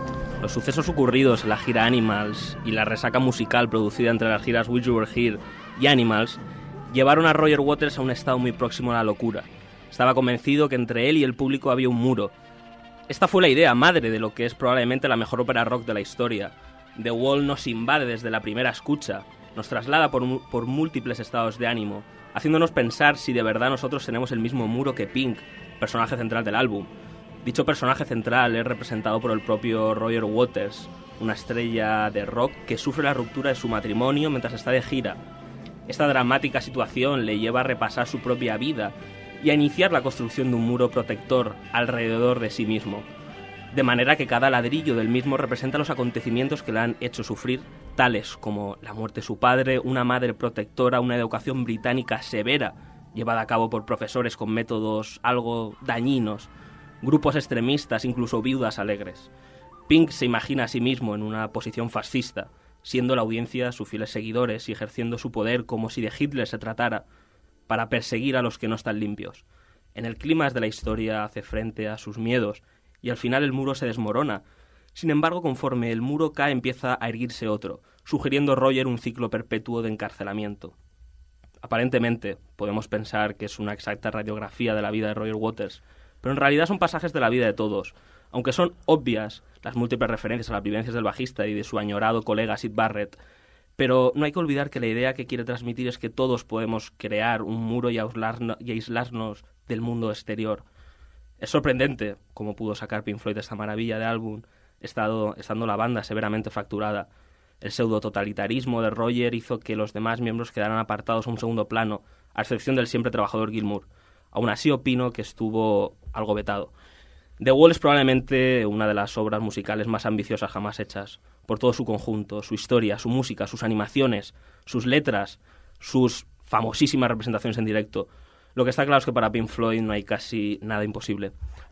Los sucesos ocurridos en la gira Animals y la resaca musical producida entre las giras Wish You Were Here y Animals llevaron a Roger Waters a un estado muy próximo a la locura. Estaba convencido que entre él y el público había un muro. Esta fue la idea madre de lo que es probablemente la mejor ópera rock de la historia. The Wall nos invade desde la primera escucha, nos traslada por múltiples estados de ánimo, haciéndonos pensar si de verdad nosotros tenemos el mismo muro que Pink, personaje central del álbum. Dicho personaje central es representado por el propio Roger Waters, una estrella de rock que sufre la ruptura de su matrimonio mientras está de gira. Esta dramática situación le lleva a repasar su propia vida y a iniciar la construcción de un muro protector alrededor de sí mismo, de manera que cada ladrillo del mismo representa los acontecimientos que le han hecho sufrir, tales como la muerte de su padre, una madre protectora, una educación británica severa, llevada a cabo por profesores con métodos algo dañinos, grupos extremistas, incluso viudas alegres. Pink se imagina a sí mismo en una posición fascista, siendo la audiencia sus fieles seguidores y ejerciendo su poder como si de Hitler se tratara, para perseguir a los que no están limpios. En el clímax de la historia hace frente a sus miedos y al final el muro se desmorona. Sin embargo, conforme el muro cae empieza a erguirse otro, sugiriendo a Roger un ciclo perpetuo de encarcelamiento. Aparentemente, podemos pensar que es una exacta radiografía de la vida de Roger Waters, pero en realidad son pasajes de la vida de todos, aunque son obvias las múltiples referencias a las vivencias del bajista y de su añorado colega Syd Barrett, pero no hay que olvidar que la idea que quiere transmitir es que todos podemos crear un muro y aislarnos del mundo exterior. Es sorprendente cómo pudo sacar Pink Floyd esta maravilla de álbum, estando la banda severamente fracturada. El pseudo-totalitarismo de Roger hizo que los demás miembros quedaran apartados a un segundo plano, a excepción del siempre trabajador Gilmour. Aún así opino que estuvo algo vetado. The Wall es probablemente una de las obras musicales más ambiciosas jamás hechas, por todo su conjunto, su historia, su música, sus animaciones, sus letras, sus famosísimas representaciones en directo. Lo que está claro es que para Pink Floyd no hay casi nada imposible.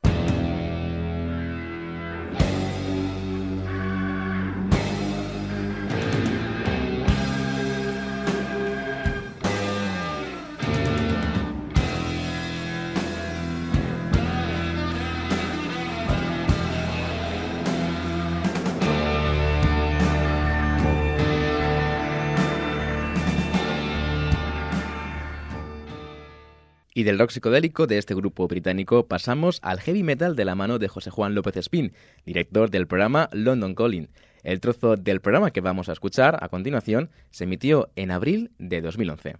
Y del rock psicodélico de este grupo británico pasamos al heavy metal de la mano de José Juan López Espín, director del programa London Calling. El trozo del programa que vamos a escuchar a continuación se emitió en abril de 2011.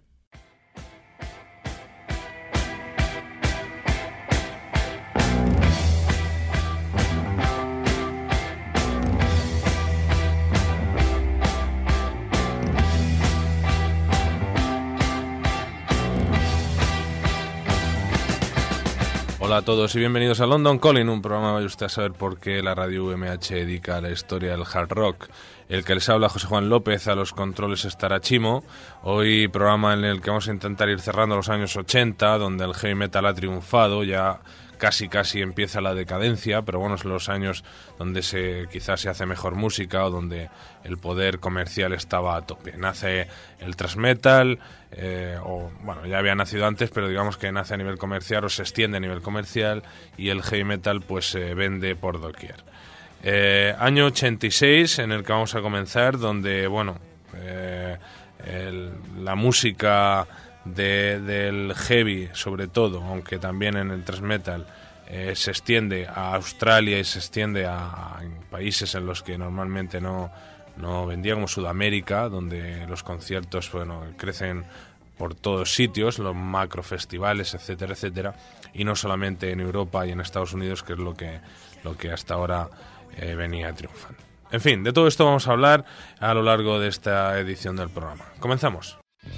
Hola a todos y bienvenidos a London Calling, un programa vaya usted a saber por qué la radio UMH dedica a la historia del hard rock. El que les habla, José Juan López, a los controles estará Chimo. Hoy programa en el que vamos a intentar ir cerrando los años 80, donde el heavy metal ha triunfado, ya casi empieza la decadencia, pero bueno, son los años donde quizás se hace mejor música o donde el poder comercial estaba a tope. Nace el thrash metal, ya había nacido antes, pero digamos que nace a nivel comercial o se extiende a nivel comercial, y el heavy metal pues se vende por doquier. Año 86 en el que vamos a comenzar, donde la música del heavy, sobre todo, aunque también en el thrash metal, se extiende a Australia y se extiende a países en los que normalmente no vendía, como Sudamérica, donde los conciertos crecen por todos sitios, los macrofestivales, etcétera, etcétera, y no solamente en Europa y en Estados Unidos, que es lo que hasta ahora venía triunfando. En fin, de todo esto vamos a hablar a lo largo de esta edición del programa. Comenzamos.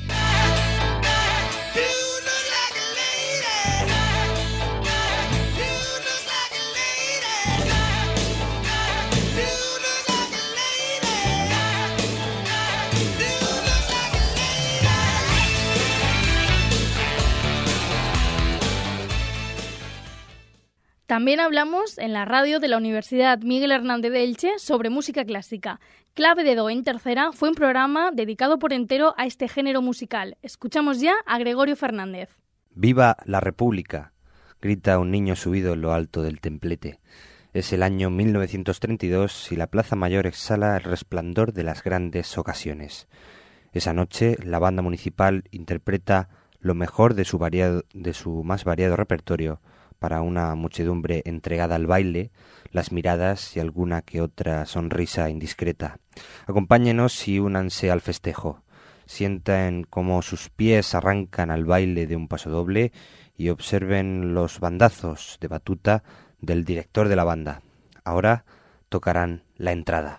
También hablamos en la radio de la Universidad Miguel Hernández de Elche sobre música clásica. Clave de Do en tercera fue un programa dedicado por entero a este género musical. Escuchamos ya a Gregorio Fernández. ¡Viva la República!, grita un niño subido en lo alto del templete. Es el año 1932 y la Plaza Mayor exhala el resplandor de las grandes ocasiones. Esa noche, la banda municipal interpreta lo mejor de su más variado repertorio para una muchedumbre entregada al baile, las miradas y alguna que otra sonrisa indiscreta. Acompáñenos y únanse al festejo. Sientan cómo sus pies arrancan al baile de un pasodoble y observen los bandazos de batuta del director de la banda. Ahora tocarán la entrada.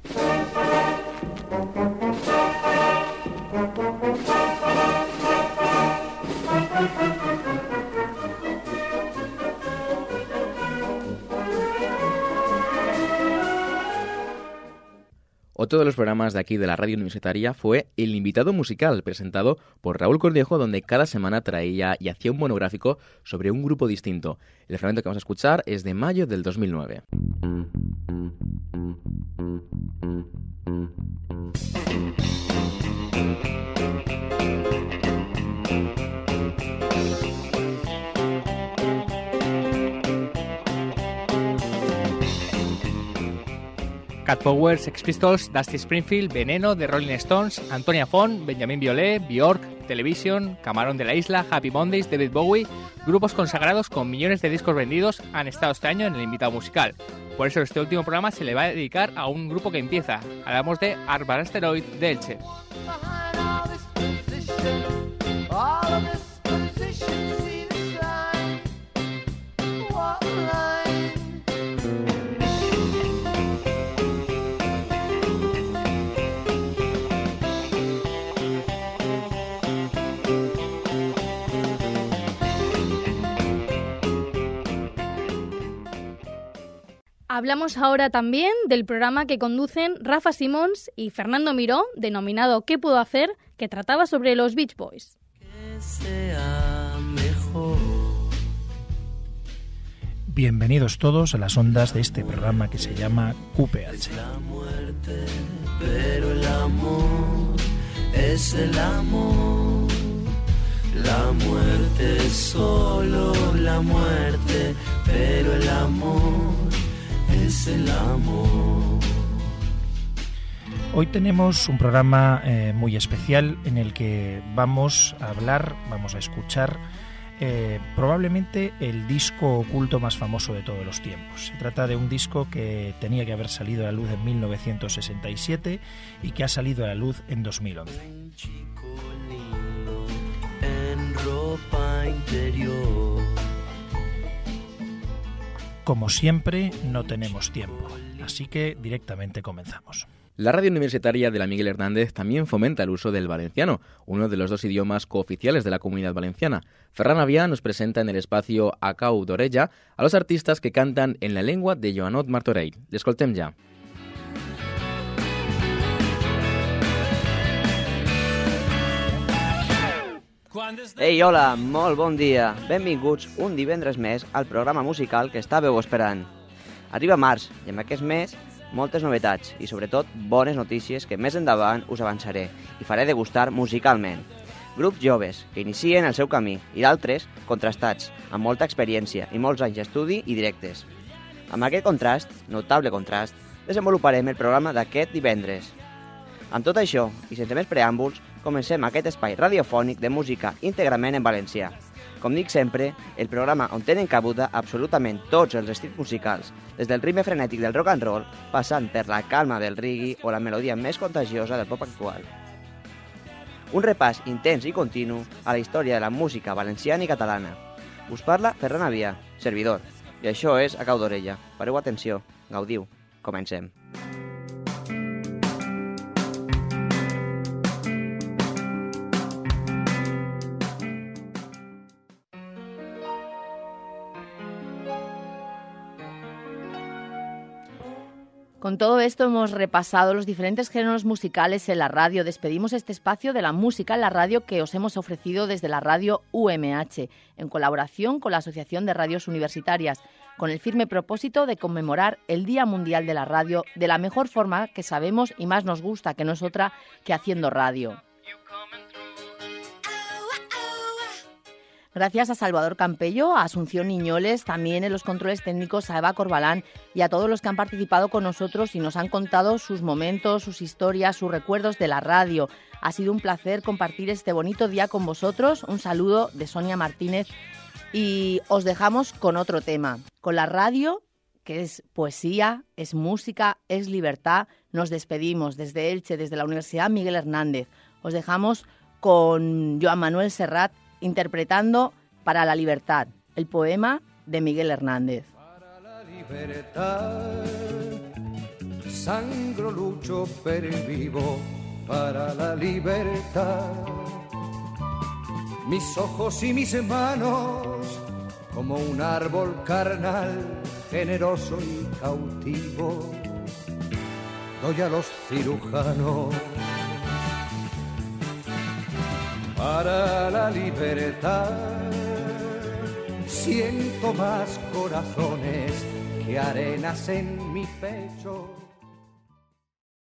Otro de los programas de aquí de la radio universitaria fue El Invitado Musical, presentado por Raúl Cornejo, donde cada semana traía y hacía un monográfico sobre un grupo distinto. El fragmento que vamos a escuchar es de mayo del 2009. Cat Power, Sex Pistols, Dusty Springfield, Veneno, The Rolling Stones, Antonia Font, Benjamin Biolay, Björk, Television, Camarón de la Isla, Happy Mondays, David Bowie, grupos consagrados con millones de discos vendidos han estado este año en el invitado musical. Por eso este último programa se le va a dedicar a un grupo que empieza. Hablamos de Arbar Asteroid de Elche. Hablamos ahora también del programa que conducen Rafa Simons y Fernando Miró, denominado ¿Qué puedo hacer?, que trataba sobre los Beach Boys. Que sea mejor. Bienvenidos todos a las ondas de este programa que se llama QPH. La muerte, pero el amor es el amor. La muerte es solo la muerte, pero el amor es el amor. Hoy tenemos un programa muy especial en el que vamos a escuchar probablemente el disco oculto más famoso de todos los tiempos. Se trata de un disco que tenía que haber salido a la luz en 1967 y que ha salido a la luz en 2011. Un chico lindo en ropa interior. Como siempre, no tenemos tiempo, así que directamente comenzamos. La radio universitaria de la Miguel Hernández también fomenta el uso del valenciano, uno de los dos idiomas cooficiales de la Comunidad Valenciana. Ferran Avià nos presenta en el espacio A Cau d'Orella a los artistas que cantan en la lengua de Joanot Martorell. L'escoltem ja. Ei, hola, molt bon dia. Benvinguts un divendres més al programa musical que estàveu esperant. Arriba març i en aquest mes moltes novetats i sobretot bones notícies que més endavant us avançaré i faré degustar musicalment. Grups joves que inicien el seu camí i d'altres contrastats, amb molta experiència i molts anys d'estudi i directes. Amb aquest contrast, notable contrast, desenvoluparem el programa d'aquest divendres. Amb tot això, i sense més preàmbuls, comencem aquest espai radiofònic de música íntegrament en valencià. Com dic sempre, el programa on tenen cabuda absolutament tots els estils musicals, des del ritme frenètic del rock and roll, passant per la calma del reggae o la melodia més contagiosa del pop actual. Un repàs intens i continu a la història de la música valenciana i catalana. Us parla Ferran Avià, servidor, i això és A Cau d'Orella. Pareu atenció, gaudiu, comencem. Con todo esto hemos repasado los diferentes géneros musicales en la radio. Despedimos este espacio de la música en la radio que os hemos ofrecido desde la radio UMH, en colaboración con la Asociación de Radios Universitarias, con el firme propósito de conmemorar el Día Mundial de la Radio de la mejor forma que sabemos y más nos gusta, que no es otra que haciendo radio. Gracias a Salvador Campello, a Asunción Niñoles, también en los controles técnicos a Eva Corbalán y a todos los que han participado con nosotros y nos han contado sus momentos, sus historias, sus recuerdos de la radio. Ha sido un placer compartir este bonito día con vosotros. Un saludo de Sonia Martínez y os dejamos con otro tema, con la radio, que es poesía, es música, es libertad. Nos despedimos desde Elche, desde la Universidad Miguel Hernández. Os dejamos con Joan Manuel Serrat interpretando Para la libertad, el poema de Miguel Hernández. Para la libertad, sangro, lucho, pervivo para la libertad. Mis ojos y mis manos, como un árbol carnal, generoso y cautivo, doy a los cirujanos. Para la libertad, siento más corazones que arenas en mi pecho.